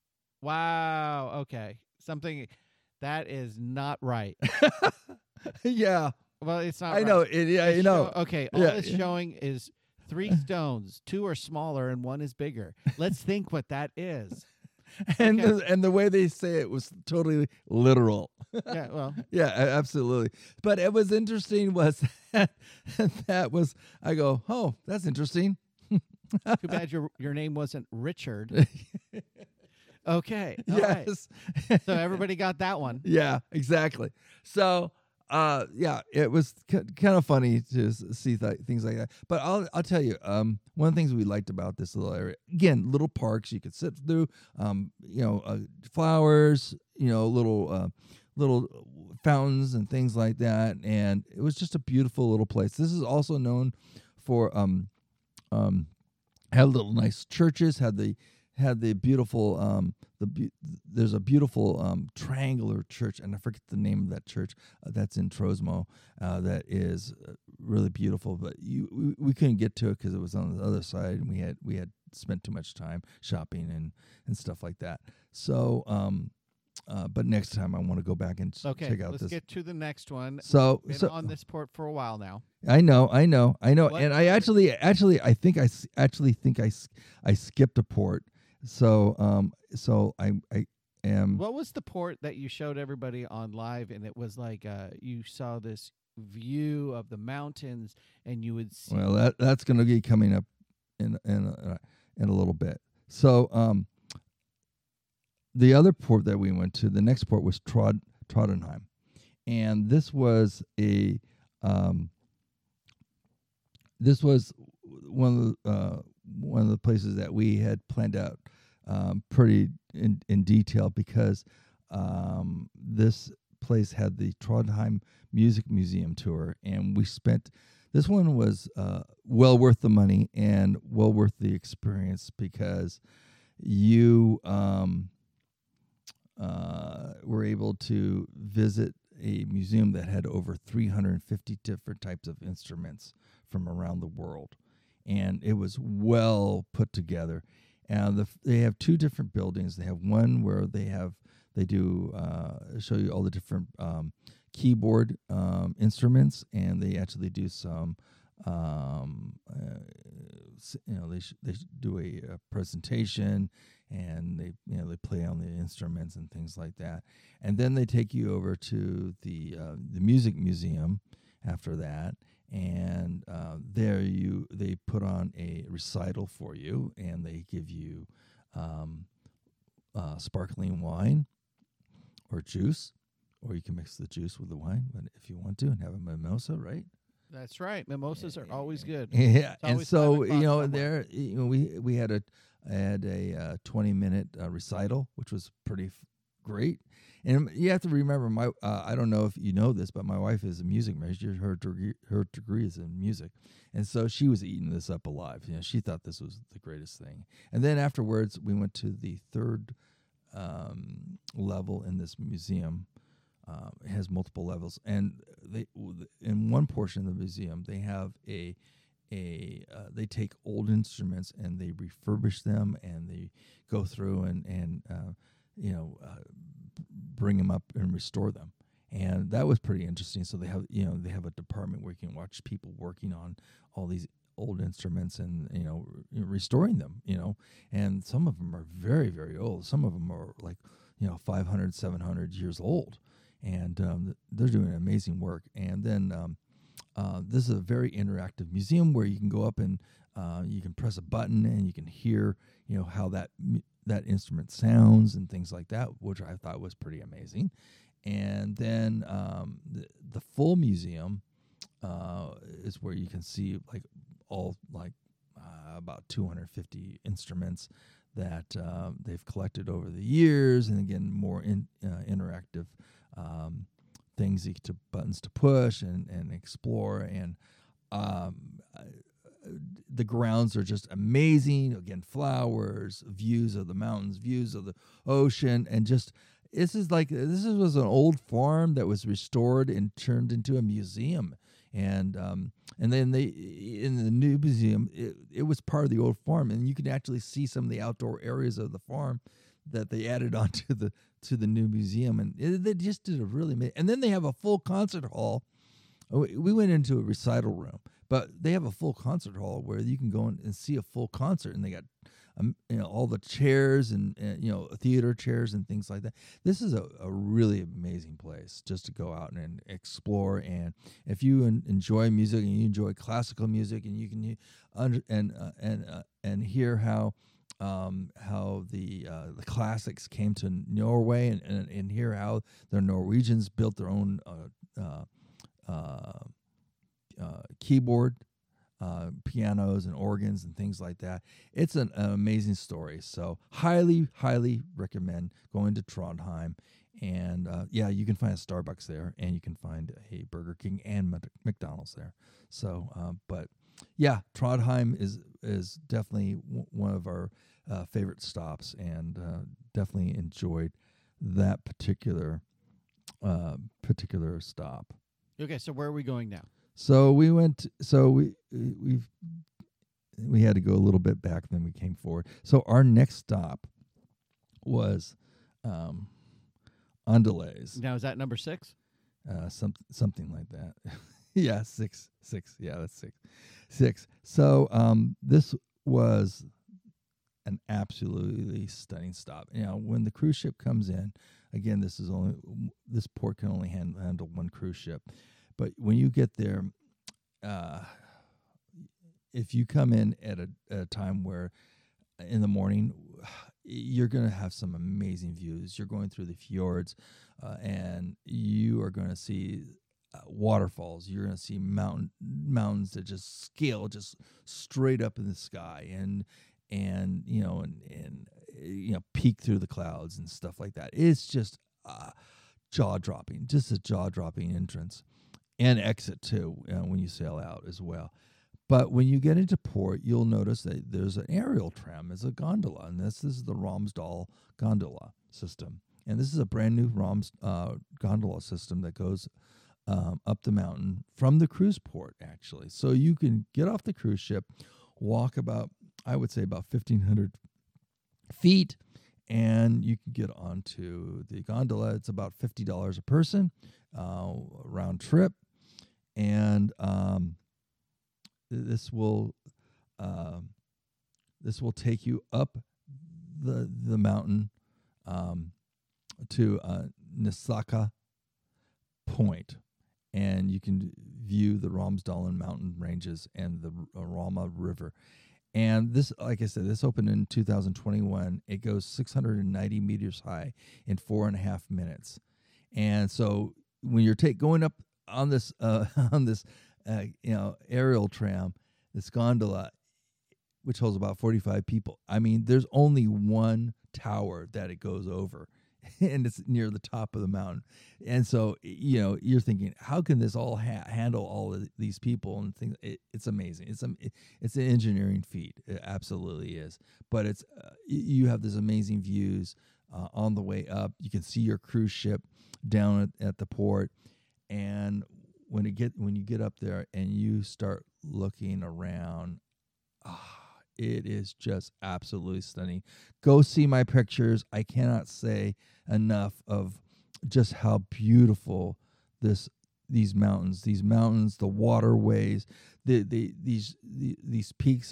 Wow. Okay. Something that is not right. yeah. Well, it's not I right. know. It, yeah. It's You know. show- okay, all Yeah, it's yeah. showing is Three stones, two are smaller and one is bigger. Let's think what that is. And Okay. the, and the way they say it was totally literal. Yeah, well, Yeah, a- absolutely. But it was interesting was that, that was I go, oh, that's interesting. too bad your your name wasn't Richard. Okay. All right. Yes. So everybody got that one. Yeah, exactly. So, uh, yeah, it was k- kind of funny to s- see th- things like that. But I'll I'll tell you, um, one of the things we liked about this little area, again, little parks you could sit through, um, you know, uh, flowers, you know, little uh, little fountains and things like that, and it was just a beautiful little place. This is also known for um, um, had little nice churches, had the had the beautiful um the be- there's a beautiful um triangular church, and I forget the name of that church uh, that's in Trosmo uh, that is uh, really beautiful, but you we, we couldn't get to it because it was on the other side, and we had we had spent too much time shopping and and stuff like that. So um uh but next time I want to go back and s- Okay, check out let's this. get to the next one. So Been so on this port for a while now. I know, I know, I know, What- and I actually, actually, I think I s- actually think I, s- I skipped a port. So, um, so I, I am. What was the port that you showed everybody on live? And it was like uh, you saw this view of the mountains, and you would see. Well, that that's going to be coming up in in uh, in a little bit. So, um, the other port that we went to, the next port was Trod Trondheim, and this was a um, this was one of the uh, one of the places that we had planned out um, pretty in, in detail, because um, this place had the Trondheim Music Museum tour, and we spent this one was uh, well worth the money and well worth the experience, because you um, uh, were able to visit a museum that had over three hundred fifty different types of instruments from around the world, and it was well put together. And the, they have two different buildings. They have one where they have they do uh, show you all the different um, keyboard um, instruments, and they actually do some um, uh, you know they sh- they sh- do a, a presentation, and they you know they play on the instruments and things like that. And then they take you over to the uh, the music museum after that, and uh, there you they put on a recital for you, and they give you um, uh, sparkling wine or juice, or you can mix the juice with the wine, but if you want to, and have a mimosa, right? That's right. Mimosas are always good. Yeah, It's and always so five o'clock you know somewhere. there you know we we had a had a uh, twenty minute uh, recital, which was pretty f- great. And you have to remember, my uh, I don't know if you know this, but my wife is a music major. Her degree, her degree is in music, and so she was eating this up alive. You know, she thought this was the greatest thing. And then afterwards, we went to the third um, level in this museum. Uh, it has multiple levels, and they in one portion of the museum they have a a uh, they take old instruments and they refurbish them, and they go through and and uh, you know uh, bring them up and restore them, and that was pretty interesting. So they have you know they have a department where you can watch people working on all these old instruments and you know re- restoring them, you know and some of them are very very old. Some of them are like you know five hundred, seven hundred years old, and um, they're doing amazing work. And then um, uh, this is a very interactive museum where you can go up and uh, you can press a button and you can hear you know how that mu- that instrument sounds and things like that, which I thought was pretty amazing. And then um, the, the full museum uh, is where you can see like all like uh, about two hundred fifty instruments that uh, they've collected over the years, and again more in, uh, interactive um, things you, to buttons to push and, and explore. And um, uh, the grounds are just amazing. Again, flowers, views of the mountains, views of the ocean, and just this is like this was an old farm that was restored and turned into a museum. And um, and then they in the new museum, it, it was part of the old farm, and you can actually see some of the outdoor areas of the farm that they added onto the to the new museum, and it, they just did a really. Ma- and then they have a full concert hall. We we went into a recital room, but they have a full concert hall where you can go in and see a full concert, and they got um, you know, all the chairs and, and you know, theater chairs and things like that. This is a, a really amazing place just to go out and, and explore. And if you en- enjoy music and you enjoy classical music, and you can he- under, and uh, and uh, and hear how um, how the uh, the classics came to Norway, and, and, and hear how the Norwegians built their own uh, uh, uh, uh, keyboard. Uh, pianos and organs and things like that. It's an, an amazing story. So highly, highly recommend going to Trondheim. And uh, yeah, you can find a Starbucks there, and you can find a Burger King and Mc- McDonald's there. So, uh, but yeah, Trondheim is is definitely w- one of our uh, favorite stops, and uh, definitely enjoyed that particular uh, particular stop. Okay, so where are we going now? So we went. So we we've we had to go a little bit back, then we came forward. So our next stop was um, Andalays. Now, is that number six? Uh, some something like that. yeah, six, six. Yeah, that's six, six. So um, this was an absolutely stunning stop. You know, when the cruise ship comes in, again, this is only this port can only hand, handle one cruise ship. But when you get there, uh, if you come in at a, at a time where in the morning, you're going to have some amazing views. You're going through the fjords, uh, and you are going to see uh, waterfalls. You're going to see mountain mountains that just scale just straight up in the sky, and and you know and and you know peek through the clouds and stuff like that. It's just uh, jaw dropping, just a jaw dropping entrance. And exit too, uh, when you sail out as well. But when you get into port, you'll notice that there's an aerial tram, it's a gondola, and this, this is the Romsdal gondola system. And this is a brand new Roms uh, gondola system that goes um, up the mountain from the cruise port, actually. So you can get off the cruise ship, walk about, I would say about fifteen hundred feet, and you can get onto the gondola. It's about fifty dollars a person, uh, round trip. And um, this will uh, this will take you up the the mountain um, to uh, Nisaka Point, and you can view the Romsdalen mountain ranges and the uh, Rama River. And this, like I said, this opened in two thousand twenty-one. It goes six hundred ninety meters high in four and a half minutes. And so when you're take, going up on this uh, on this uh, you know aerial tram, this gondola, which holds about forty-five people. I mean, there's only one tower that it goes over, and it's near the top of the mountain. And so, you know, you're thinking, how can this all ha- handle all of these people and things? It, it's amazing. It's a, it's an engineering feat. It absolutely is. But it's uh, you have this amazing views uh, on the way up. You can see your cruise ship down at, at the port. And when it get when you get up there and you start looking around, ah, it is just absolutely stunning. Go see my pictures. I cannot say enough of just how beautiful this these mountains, these mountains, the waterways, the the these the, these peaks,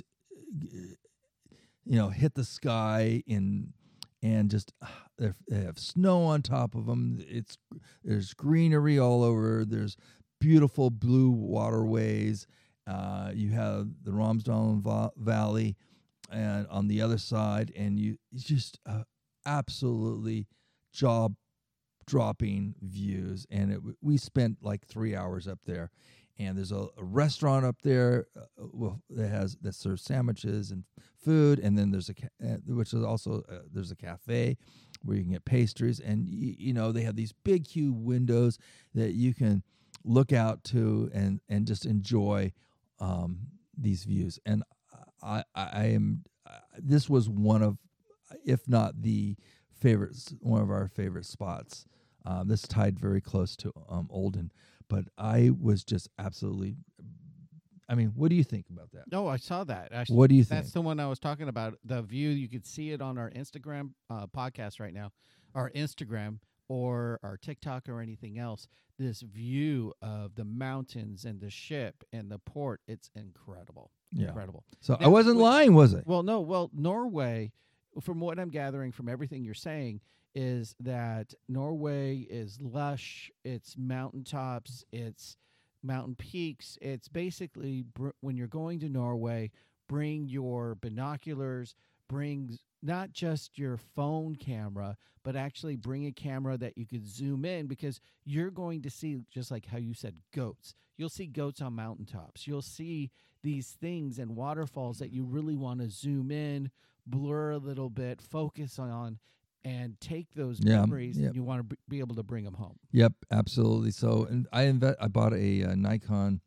you know, hit the sky in. And just uh, they have snow on top of them. It's there's greenery all over. There's beautiful blue waterways. Uh, you have the Romsdalen va- Valley, and on the other side, and you it's just uh, absolutely jaw-dropping views. And it, we spent like three hours up there. And there's a, a restaurant up there uh, well, that has that serves sandwiches and food, and then there's a ca- uh, which is also uh, there's a cafe where you can get pastries, and y- you know they have these big huge windows that you can look out to and and just enjoy um, these views. And I I, I am uh, this was one of, if not the favorite, one of our favorite spots. Um, this tied very close to um, Olden. But I was just absolutely, I mean, what do you think about that? No, I saw that. Actually, what do you think? That's the one I was talking about. The view, you could see it on our Instagram uh, podcast right now, our Instagram. or our TikTok or anything else, this view of the mountains and the ship and the port, it's incredible. Yeah. Incredible. So Now, I wasn't when- lying, was I? Well, no, well, Norway, from what I'm gathering from everything you're saying, is that Norway is lush, it's mountaintops, it's mountain peaks. It's basically br- when you're going to Norway, bring your binoculars, bring not just your phone camera, but actually bring a camera that you could zoom in, because you're going to see, just like how you said, goats. You'll see goats on mountaintops. You'll see these things and waterfalls that you really want to zoom in, blur a little bit, focus on, and take those Yeah, memories, yep. and you want to b- be able to bring them home. Yep, absolutely. So, and I inve- I bought a, uh Nikon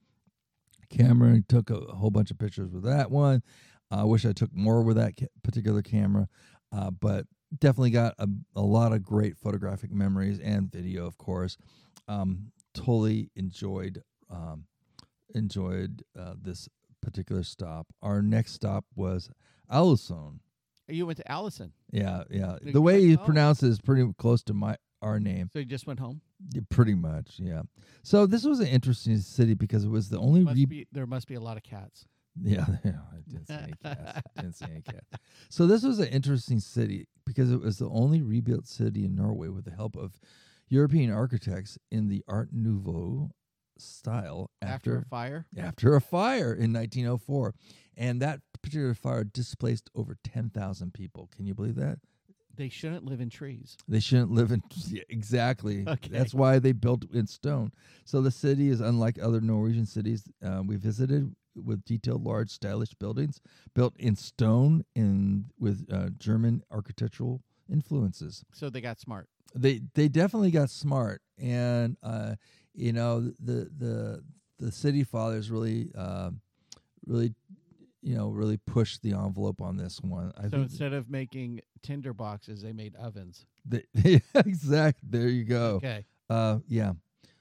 camera and took a, a whole bunch of pictures with that one. I wish I took more with that ca- particular camera, uh, but definitely got a, a lot of great photographic memories and video, of course. Um, totally enjoyed um, enjoyed uh, this particular stop. Our next stop was Aalesund. You went to Allison, Yeah, yeah. Did The you way like you home? pronounce it is pretty close to my our name. so you just went home. Yeah, pretty much, yeah. So this was an interesting city because it was the only Must re- be, there must be a lot of cats. yeah, yeah, I didn't see any cats. Didn't see any cats. So this was an interesting city because it was the only rebuilt city in Norway with the help of European architects in the Art Nouveau style After after a fire, after a fire in nineteen oh four. And that particular fire displaced over ten thousand people. Can you believe that? they shouldn't live in trees. They shouldn't live in yeah, exactly. Okay. That's why they built in stone. So the city is unlike other Norwegian cities uh, we visited, with detailed, large, stylish buildings built in stone in with uh, German architectural influences. So they got smart. They they definitely got smart, and uh, you know the the the city fathers really uh, really you know really pushed the envelope on this one. I So think instead of making tinder boxes, they made ovens. they, yeah, exactly. There you go. Okay. Uh, yeah.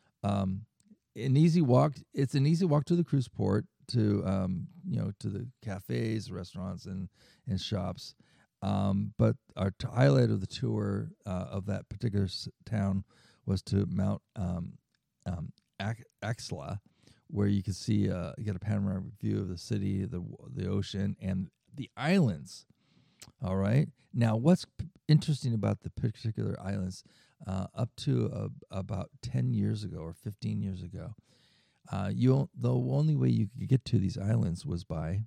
Um, an easy walk. It's an easy walk to the cruise port, to um, you know, to the cafes, restaurants, and and shops. Um, but our t- highlight of the tour uh, of that particular s- town was to Mount um, um, Ac- Axla, where you can see uh, you get a panoramic view of the city, the w- the ocean, and the islands. All right. Now, what's p- interesting about the particular islands? Uh, up to uh, about ten years ago or fifteen years ago, uh, you o- the only way you could get to these islands was by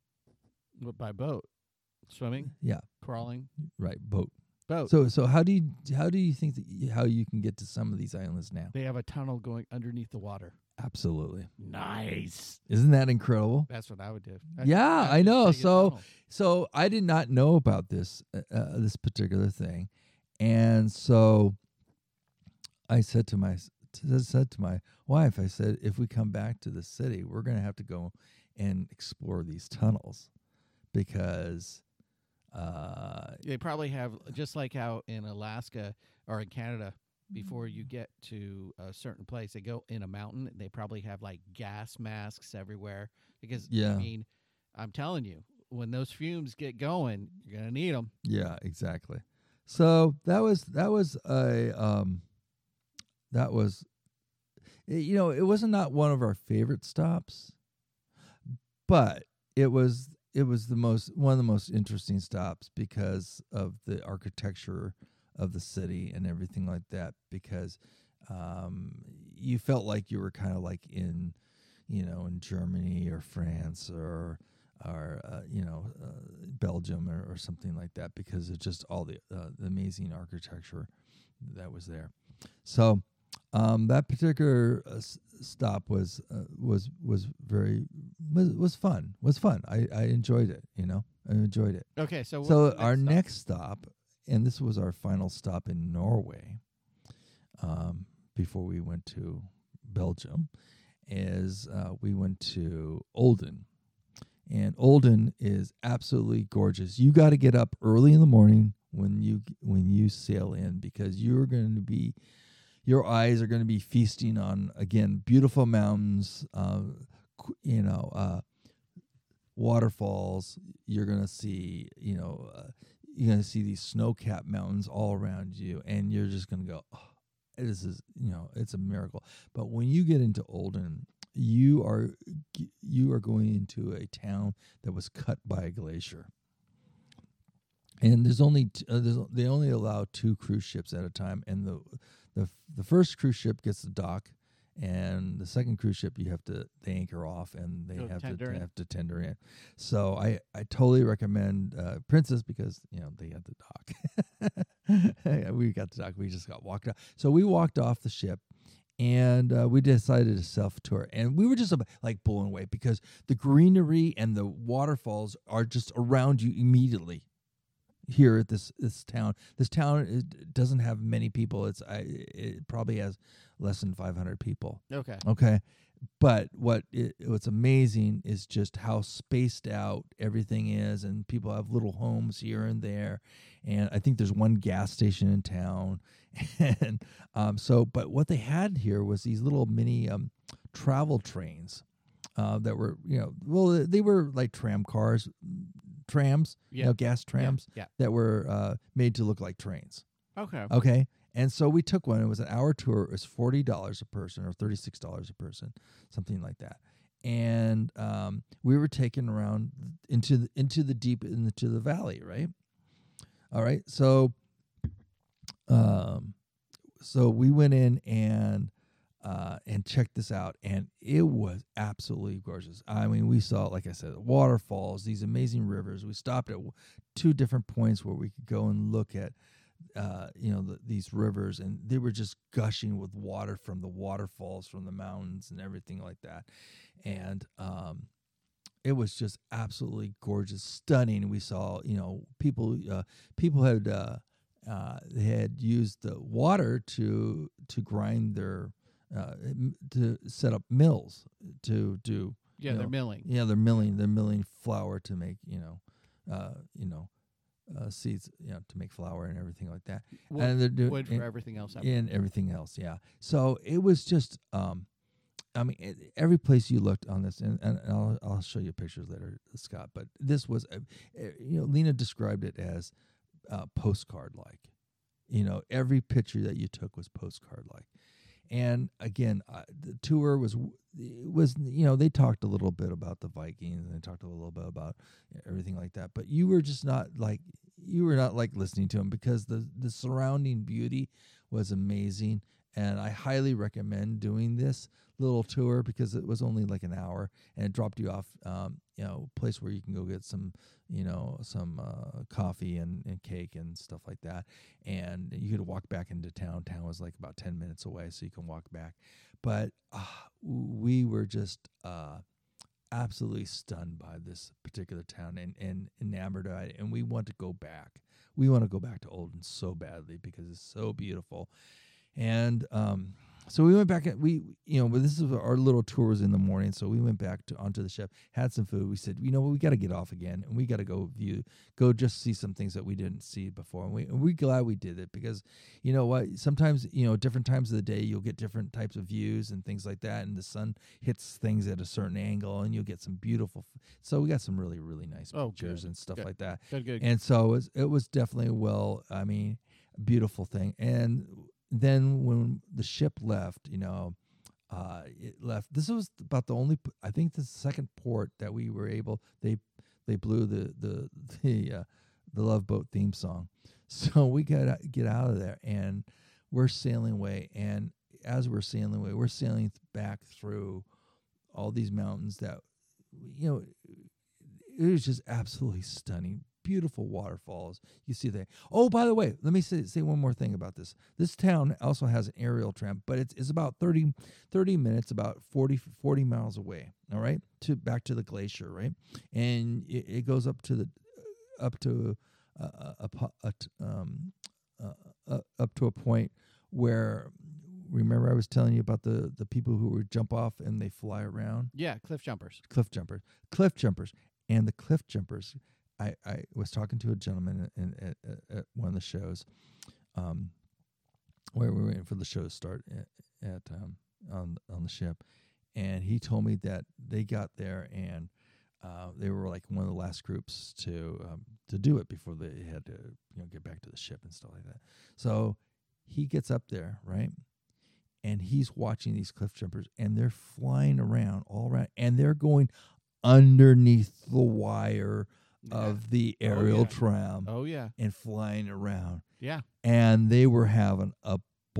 What, by boat, swimming, yeah, crawling, right, boat. boat. So so how do you how do you think that y how you can get to some of these islands now? They have a tunnel going underneath the water. Absolutely. Nice. Isn't that incredible? That's what I would do. I'd- Yeah, I'd I just know. dig a So tunnel. so I did not know about this uh, uh, this particular thing, and so I said to my t- said to my wife, I said, if we come back to the city, we're going to have to go and explore these tunnels, because uh, They probably have, just like how in Alaska or in Canada, before you get to a certain place, they go in a mountain. They probably have like gas masks everywhere because, Yeah. I mean, I'm telling you, when those fumes get going, you're gonna need them. yeah, exactly. So that was that was a um, that was it- you know it wasn't not one of our favorite stops, but it was it was the most one of the most interesting stops because of the architecture of the city and everything like that, because um, you felt like you were kind of like in you know in Germany or France or or uh, you know uh, Belgium or, or something like that, because of just all the, uh, the amazing architecture that was there. So um, that particular uh, s- stop was uh, was was very was, was fun. Was fun. I, I enjoyed it. You know, I enjoyed it. Okay, so what's So the our stop? next stop, and this was our final stop in Norway, um, before we went to Belgium, is uh, we went to Olden. And Olden is absolutely gorgeous. You got to get up early in the morning when you when you sail in, because you're going to be, your eyes are going to be feasting on, again, beautiful mountains, uh, qu- you know, uh, waterfalls. You're going to see, you know, uh, you're gonna see these snow-capped mountains all around you, and you're just gonna go, oh, this is, you know, it's a miracle. But when you get into Olden, you are you are going into a town that was cut by a glacier. And there's only t- uh, there's, they only allow two cruise ships at a time, and the the the first cruise ship gets to dock, and the second cruise ship you have to they anchor off, and they Go have to tender they in. have to tender in. So I I totally recommend uh, Princess because you know they had the dock. We got the dock. We just got walked out. So we walked off the ship. And uh, we decided to self-tour. And we were just like blown away because the greenery and the waterfalls are just around you immediately here at this this town. This town it doesn't have many people. It's I, it probably has less than five hundred people. Okay. Okay. But what it, what's amazing is just how spaced out everything is, and people have little homes here and there. And I think there's one gas station in town. And um, so, but what they had here was these little mini um, travel trains uh, that were, you know, well, they were like tram cars, trams, Yeah. you know, gas trams Yeah. that were uh, made to look like trains. Okay. Okay. And so we took one. It was an hour tour. It was forty dollars a person or thirty-six dollars a person, something like that. And um, we were taken around into the, into the deep, into the valley, right? All right. So, um, so we went in and uh, and checked this out, and it was absolutely gorgeous. I mean, we saw, like I said, waterfalls, these amazing rivers. We stopped at two different points where we could go and look at Uh, you know, the, these rivers, and they were just gushing with water from the waterfalls, from the mountains and everything like that. And um, it was just absolutely gorgeous, stunning. We saw, you know, people, uh, people had, uh, uh, they had used the water to, to grind their, uh, m- to set up mills to do, Yeah, you they're know, milling. yeah, they're milling, they're milling flour to make, you know, uh, you know, Uh, seeds, you know, to make flour and everything like that, Wood, and they're doing wood for and, everything else. Out and everything else. Yeah, so it was just, um, I mean, it, every place you looked on this, and, and I'll I'll show you pictures later, Scott. But this was, uh, uh, you know, Lena described it as uh, postcard like. You know, every picture that you took was postcard like. And again, uh, the tour was was you know, they talked a little bit about the Vikings, and they talked a little bit about everything like that. But you were just not like you were not like listening to them because the the surrounding beauty was amazing. And I highly recommend doing this little tour because it was only like an hour, and it dropped you off, um, you know, a place where you can go get some, you know, some uh, coffee and, and cake and stuff like that. And you could walk back into town. Town was like about ten minutes away, so you can walk back. But uh, we were just uh, absolutely stunned by this particular town and, and enamored by it. And we want to go back. We want to go back to Olden so badly because it's so beautiful. And um, so we went back at we you know, but this is our little tour was in the morning, so we went back to onto the ship, had some food. We said, you know what, we got to get off again, and we got to go view, go just see some things that we didn't see before. And we and we're glad we did it because, you know what, sometimes, you know, different times of the day you'll get different types of views and things like that, and the sun hits things at a certain angle, and you'll get some beautiful. So we got some really really nice Oh, pictures good, and stuff good. like that. Good, good. And so it was it was definitely well, I mean, a beautiful thing. And then when the ship left, you know, uh, it left. This was about the only, I think, the second port that we were able. They they blew the the the uh, the Love Boat theme song, so we got to get out of there, and we're sailing away. And as we're sailing away, we're sailing back through all these mountains that, you know, it was just absolutely stunning. Beautiful waterfalls. You see there. Oh, by the way, let me say, say one more thing about this. This town also has an aerial tram, but it's, it's about thirty, thirty minutes, about forty, forty miles away. All right, to back to the glacier, right? And it, it goes up to the up to uh, a, a, a um uh, uh, up to a point where, remember I was telling you about the the people who would jump off and they fly around. Yeah, cliff jumpers. Cliff jumpers, cliff jumpers, and the cliff jumpers. I, I was talking to a gentleman in, in, at, at one of the shows, um, where we were waiting for the show to start at, at um, on on the ship, and he told me that they got there and uh, they were like one of the last groups to um, to do it before they had to you know get back to the ship and stuff like that. So he gets up there, right, and he's watching these cliff jumpers, and they're flying around all around, and they're going underneath the wire Yeah. of the Oh, aerial yeah. tram Oh yeah, and flying around, yeah. and they were having a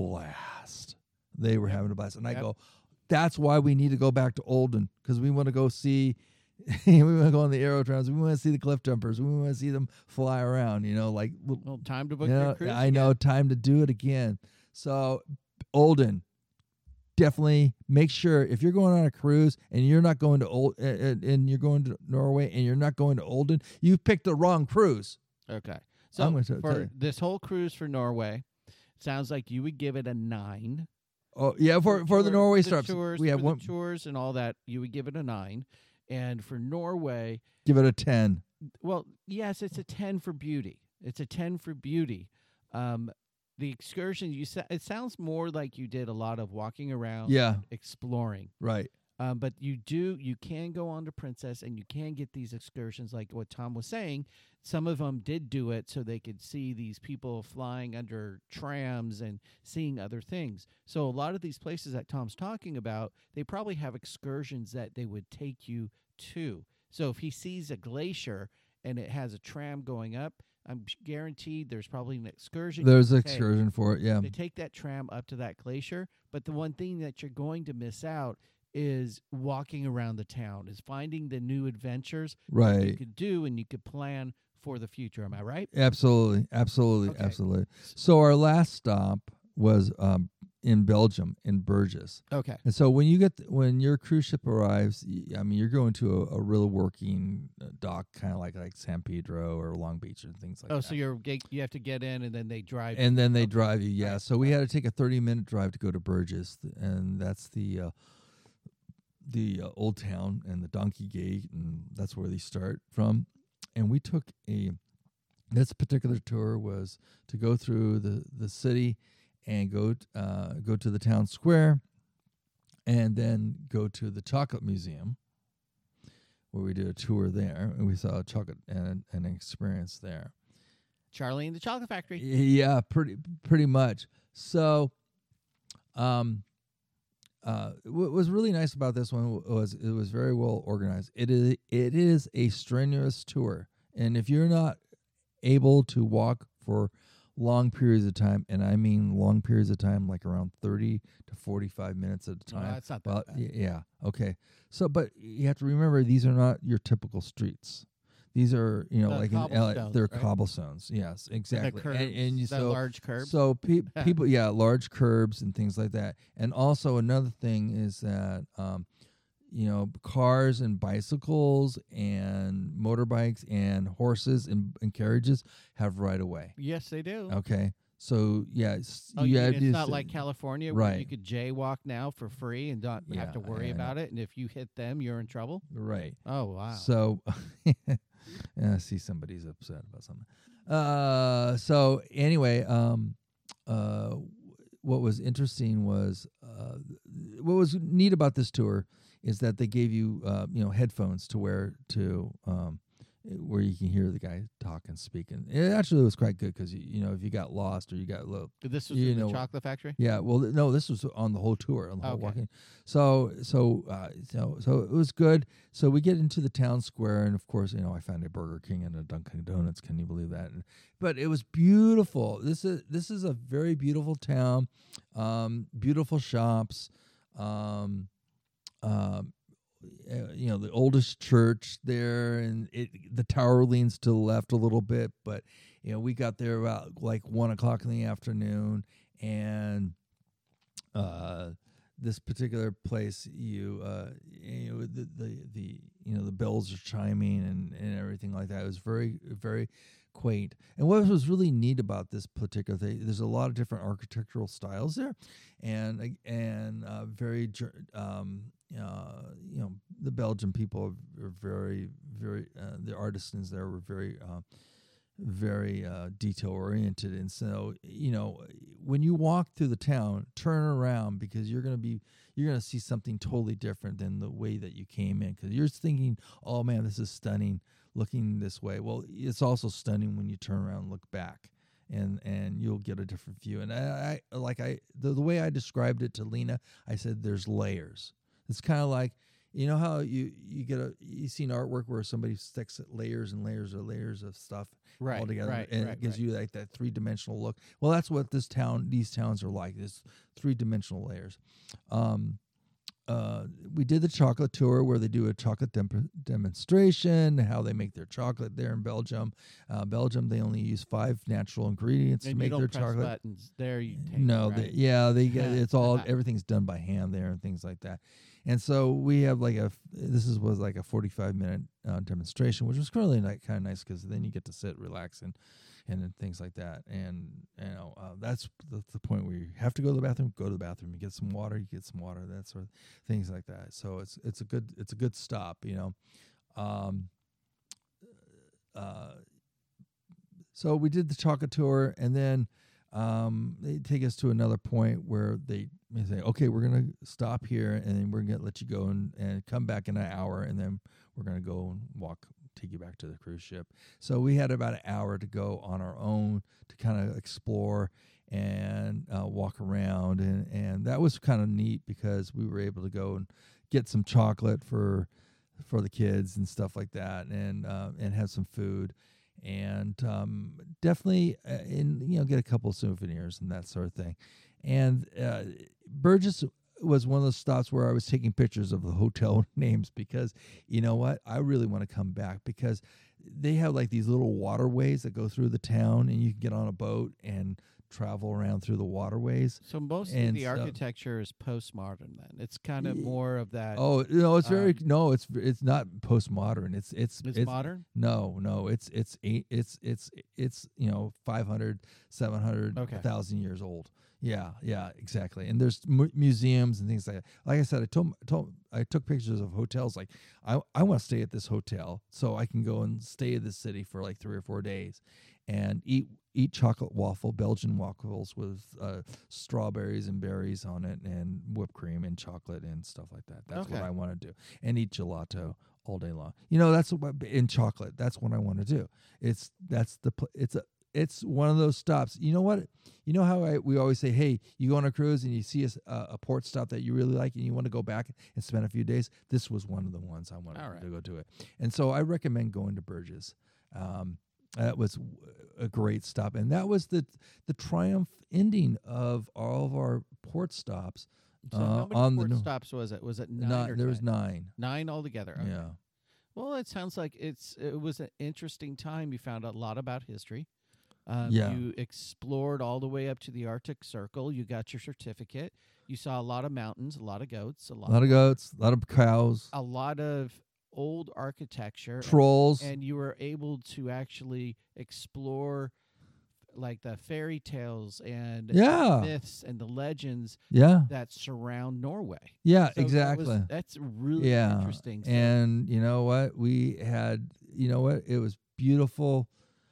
blast. They were Yep. having a blast, and I Yep. go, "That's why we need to go back to Olden, because we want to go see." we want to go on the aero trams. We want to see the cliff jumpers. We want to see them fly around. You know, like Well, time to book you your know, cruise. I again. know, time to do it again. So, Olden, definitely make sure if you're going on a cruise and you're not going to Old and, and you're going to Norway and you're not going to Olden, you picked the wrong cruise. Okay. I'm So gonna t- tell for you. this whole cruise for Norway, sounds like you would give it a nine. Oh yeah, for for the tour- Norway the stops, tours, we have for one. the tours and all that. You would give it a nine, and for Norway, Give it a ten. well, yes, it's a ten for beauty. It's a ten for beauty. Um, the excursion, you sa- it sounds more like you did a lot of walking around, Yeah, exploring. right. Um, but you do, you can go on to Princess, and you can get these excursions, like what Tom was saying. Some of them did do it so they could see these people flying under trams and seeing other things. So a lot of these places that Tom's talking about, they probably have excursions that they would take you to. So if he sees a glacier and it has a tram going up, I'm guaranteed there's probably an excursion. There's you an can take. excursion for it. Yeah, They take that tram up to that glacier, but the one thing that you're going to miss out is walking around the town, is finding the new adventures you right. could do and you could plan for the future. Am I right? Absolutely, absolutely, Okay. absolutely. So our last stop was um, in Belgium, in Burgess. Okay. And so when you get th- when your cruise ship arrives, y- I mean, you're going to a, a real working uh, dock, kind of like like San Pedro or Long Beach and things like Oh, that. so you're ga- you have to get in and then they drive. and then they Okay. drive you. Yeah. Right, So we right. had to take a thirty minute drive to go to Burgess, th- and that's the uh, the uh, old town and the Donkey Gate, and that's where they start from. And we took a this particular tour was to go through the the city and go t- uh, go to the town square, and then go to the chocolate museum, where we did a tour there, and we saw a chocolate and an experience there. Charlie and the Chocolate Factory. Yeah, pretty pretty much. So, um, uh, what was really nice about this one w- was it was very well organized. It is it is a strenuous tour, and if you're not able to walk for long periods of time, and I mean long periods of time, like around thirty to forty-five minutes at a No, time. that's not that well, bad. y- yeah, okay. So, but you have to remember these are not your typical streets. These are, you know, The like in L A, cobblestones, they're right? cobblestones. Yes, exactly. The curbs, and, and you the so large curbs. so pe- people, yeah, large curbs and things like that. And also another thing is that, um, you know, cars and bicycles and motorbikes and horses and, and carriages have right of way. Yes, they do. Okay, so yeah, s- Oh, you you have mean it's to not s- like California where you right. could jaywalk now for free and not Yeah, have to worry I know. about it. And if you hit them, you're in trouble. right. Oh, wow. So, yeah, I see somebody's upset about something. Uh, so anyway, um, uh, what was interesting was, uh, what was neat about this tour is that they gave you, uh, you know, headphones to wear to, um, where you can hear the guy talk and speak, and it actually was quite good because you, you know if you got lost or you got low. This was you in know- the Chocolate Factory? Yeah, well, th- no, this was on the whole tour, on the whole Okay. walking. So, so, uh, so, so it was good. So we get into the town square, and of course, you know, I found a Burger King and a Dunkin' Donuts. Can you believe that? And, but it was beautiful. This is this is a very beautiful town, um, beautiful shops, um, um, uh, you know, the oldest church there, and it the tower leans to the left a little bit, but you know, we got there about like one o'clock in the afternoon, and uh, this particular place, you, uh, you know, the, the the you know the bells are chiming and and everything like that. It was very very quaint. And what was really neat about this particular thing, there's a lot of different architectural styles there, and and uh, very ger- um, uh, you know, the Belgian people are very very uh, the artisans there were very uh, very uh, detail oriented, and so you know when you walk through the town, turn around because you're gonna be you're gonna see something totally different than the way that you came in. Because you're thinking, oh man, this is stunning, looking this way. Well, it's also stunning when you turn around and look back, and and you'll get a different view. And I, I like I the, the way I described it to Lena, I said there's layers. It's kind of like, you know how you you get a you see an artwork where somebody sticks layers and layers or layers of stuff Right, all together, right, and right, it gives right. you like that three dimensional look. Well, that's what this town, these towns are like. This three dimensional layers. Um, uh, we did the chocolate tour where they do a chocolate dem- demonstration, how they make their chocolate there in Belgium. Uh, Belgium, they only use five natural ingredients And to you make don't their press chocolate. buttons. There you take No, it, they, right? yeah, they get it's all everything's done by hand there and things like that. And so we have like a this is was like a forty-five minute uh, demonstration, which was really like, kind of nice because then you get to sit, relax, and and then things like that. And you know uh, that's the, the point where you have to go to the bathroom. Go to the bathroom. You get some water. You get some water. That sort of things like that. So it's it's a good it's a good stop. You know. Um, uh, so we did the chocolate tour, and then um, they take us to another point where they, they say, okay, we're going to stop here, and then we're going to let you go and, and come back in an hour, and then we're going to go and walk, take you back to the cruise ship. So we had about an hour to go on our own to kind of explore and uh, walk around, and, and that was kind of neat because we were able to go and get some chocolate for for the kids and stuff like that, and uh, and have some food. And um, definitely, uh, in you know, get a couple of souvenirs and that sort of thing. And uh, Burgess was one of those stops where I was taking pictures of the hotel names because, you know what, I really want to come back because they have like these little waterways that go through the town, and you can get on a boat and travel around through the waterways. So most And of the so- architecture is postmodern. Then it's kind of Ye- more of that. Oh no, it's very um, no, it's it's not postmodern. It's it's it's, it's modern. No, no, it's it's eight, it's it's it's you know five hundred, seven hundred, Okay. one thousand years old. Yeah, yeah, exactly. And there's mu- museums and things like that. Like I said, I told told I took pictures of hotels. Like I I want to stay at this hotel so I can go and stay in the city for like three or four days, and eat eat chocolate waffle, Belgian waffles with uh, strawberries and berries on it, and whipped cream and chocolate and stuff like that. That's what Okay. I want to do, and eat gelato all day long. You know, that's what in chocolate. That's what I want to do. It's that's the pl- it's a it's one of those stops. You know what? You know how I, we always say, hey, you go on a cruise and you see a, s- a- a port stop that you really like and you want to go back and spend a few days. This was one of the ones I wanted All right. to go to it, and so I recommend going to Burgess. Um, that was w- a great stop, and that was the the triumph ending of all of our port stops. So Uh, how many on the port no- stops was it? Was it nine Nine, or there was ten? nine. Nine altogether. Okay. Yeah. Well, it sounds like it's it was an interesting time. You found out a lot about history. Um, Yeah. You explored all the way up to the Arctic Circle. You got your certificate. You saw a lot of mountains, a lot of goats, a lot, A lot of goats, a lot of cows, a lot of old architecture, and- trolls. and you were able to actually explore like the fairy tales and Yeah. myths and the legends Yeah. that surround Norway. Yeah, So that was- exactly. that's really Yeah. interesting. So And you know what? We had, you know what? It was beautiful.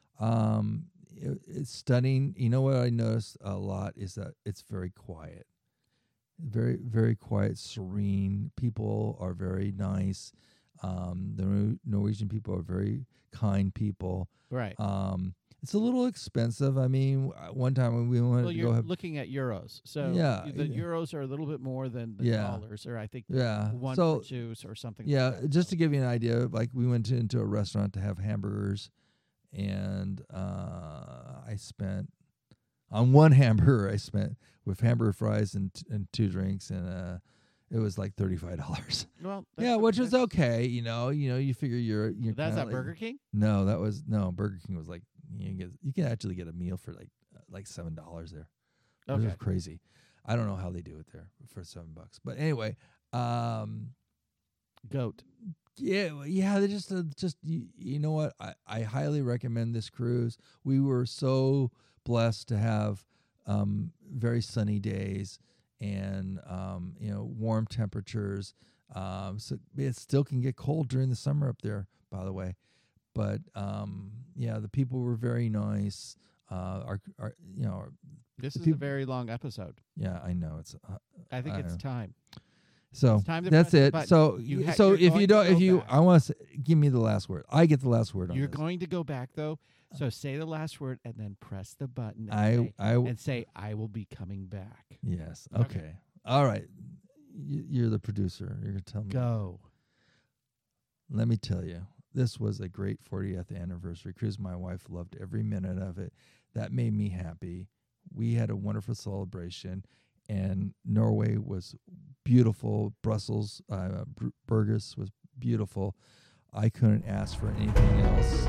Um, it, it's stunning. You know what I noticed a lot is that it's very quiet. Very, very quiet, serene. People are very nice. Um, the Nor- Norwegian people are very kind people. right. Um, it's a little expensive. I mean, w- one time when we wanted Well, to you're go have, looking at euros, so Yeah, y- the yeah. euros are a little bit more than the Yeah. dollars, or I think yeah. one so for two or something. yeah, like that. just So- to give you an idea, like we went to, into a restaurant to have hamburgers, and uh, I spent on one hamburger. I spent with hamburger fries and t- and two drinks, and uh, it was like thirty five dollars. well, Yeah, that's- which was that's- okay. You know, you know, you figure you're you're That's kinda at like- Burger King. No, that was no Burger King was like you get you can actually get a meal for like uh, like seven dollars there. It Okay. was crazy. I don't know how they do it there for seven bucks, but anyway, um, Goat. yeah, well, yeah. They just, uh, just you, you know what? I, I highly recommend this cruise. We were so blessed to have um, very sunny days and um, you know warm temperatures. Um, so it still can get cold during the summer up there, by the way. But um, yeah, the people were very nice. Uh, our, our, you know, our, This is people, a very long episode. Yeah, I know it's. Uh, I think I it's know. time. So It's time to that's press the it. button. So You ha- so you're if you going to don't, if go you, back. I want to give me the last word. I get the last word on You're this. going to go back though. So say the last word and then press the button. And I say, I and say I will be coming back. yes. Okay. Okay. All right. Y- You're the producer. You're gonna tell me. Go. Let me tell you, this was a great fortieth anniversary cruise. My wife loved every minute of it. That made me happy. We had a wonderful celebration, and Norway was beautiful. Brussels, uh, Br- Burgos was beautiful. I couldn't ask for anything else.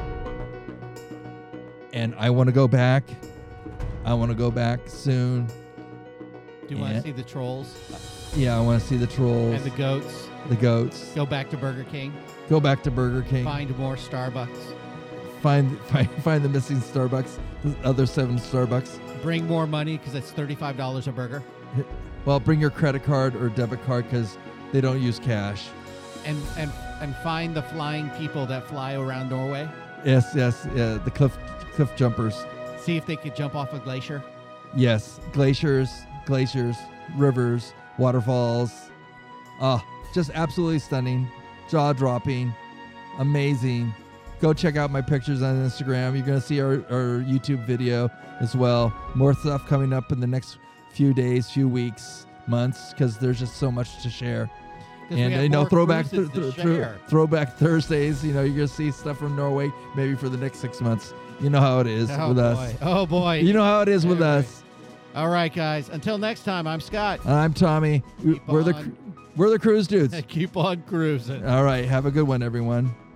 And I want to go back. I want to go back soon. Do you want to And- see the trolls Yeah, I want to see the trolls, and the goats? the goats. Go back to Burger King. Go back to Burger King. Find more Starbucks. Find find find the missing Starbucks. The other seven Starbucks. Bring more money because it's thirty-five dollars a burger. Well, bring your credit card or debit card because they don't use cash. And and and find the flying people that fly around Norway. Yes, yes, yeah, the cliff cliff jumpers. See if they could jump off a glacier. Yes, glaciers, glaciers, rivers, waterfalls. Ah, just absolutely stunning, jaw dropping, amazing. Go check out my pictures on Instagram. You're gonna see our, our YouTube video as well. More stuff coming up in the next few days, few weeks, months, because there's just so much to share. 'Cause we And have you know, more throwback cruises th- to th- throw- share. throwback Thursdays. You know, you're gonna see stuff from Norway maybe for the next six months. You know how it is Oh with boy. us. Oh boy. You know how it is with Anyway. us. All right, guys. Until next time, I'm Scott. And I'm Tommy. Keep We're the on. cru- we're the cruise dudes. Keep on cruising. All right, have a good one, everyone.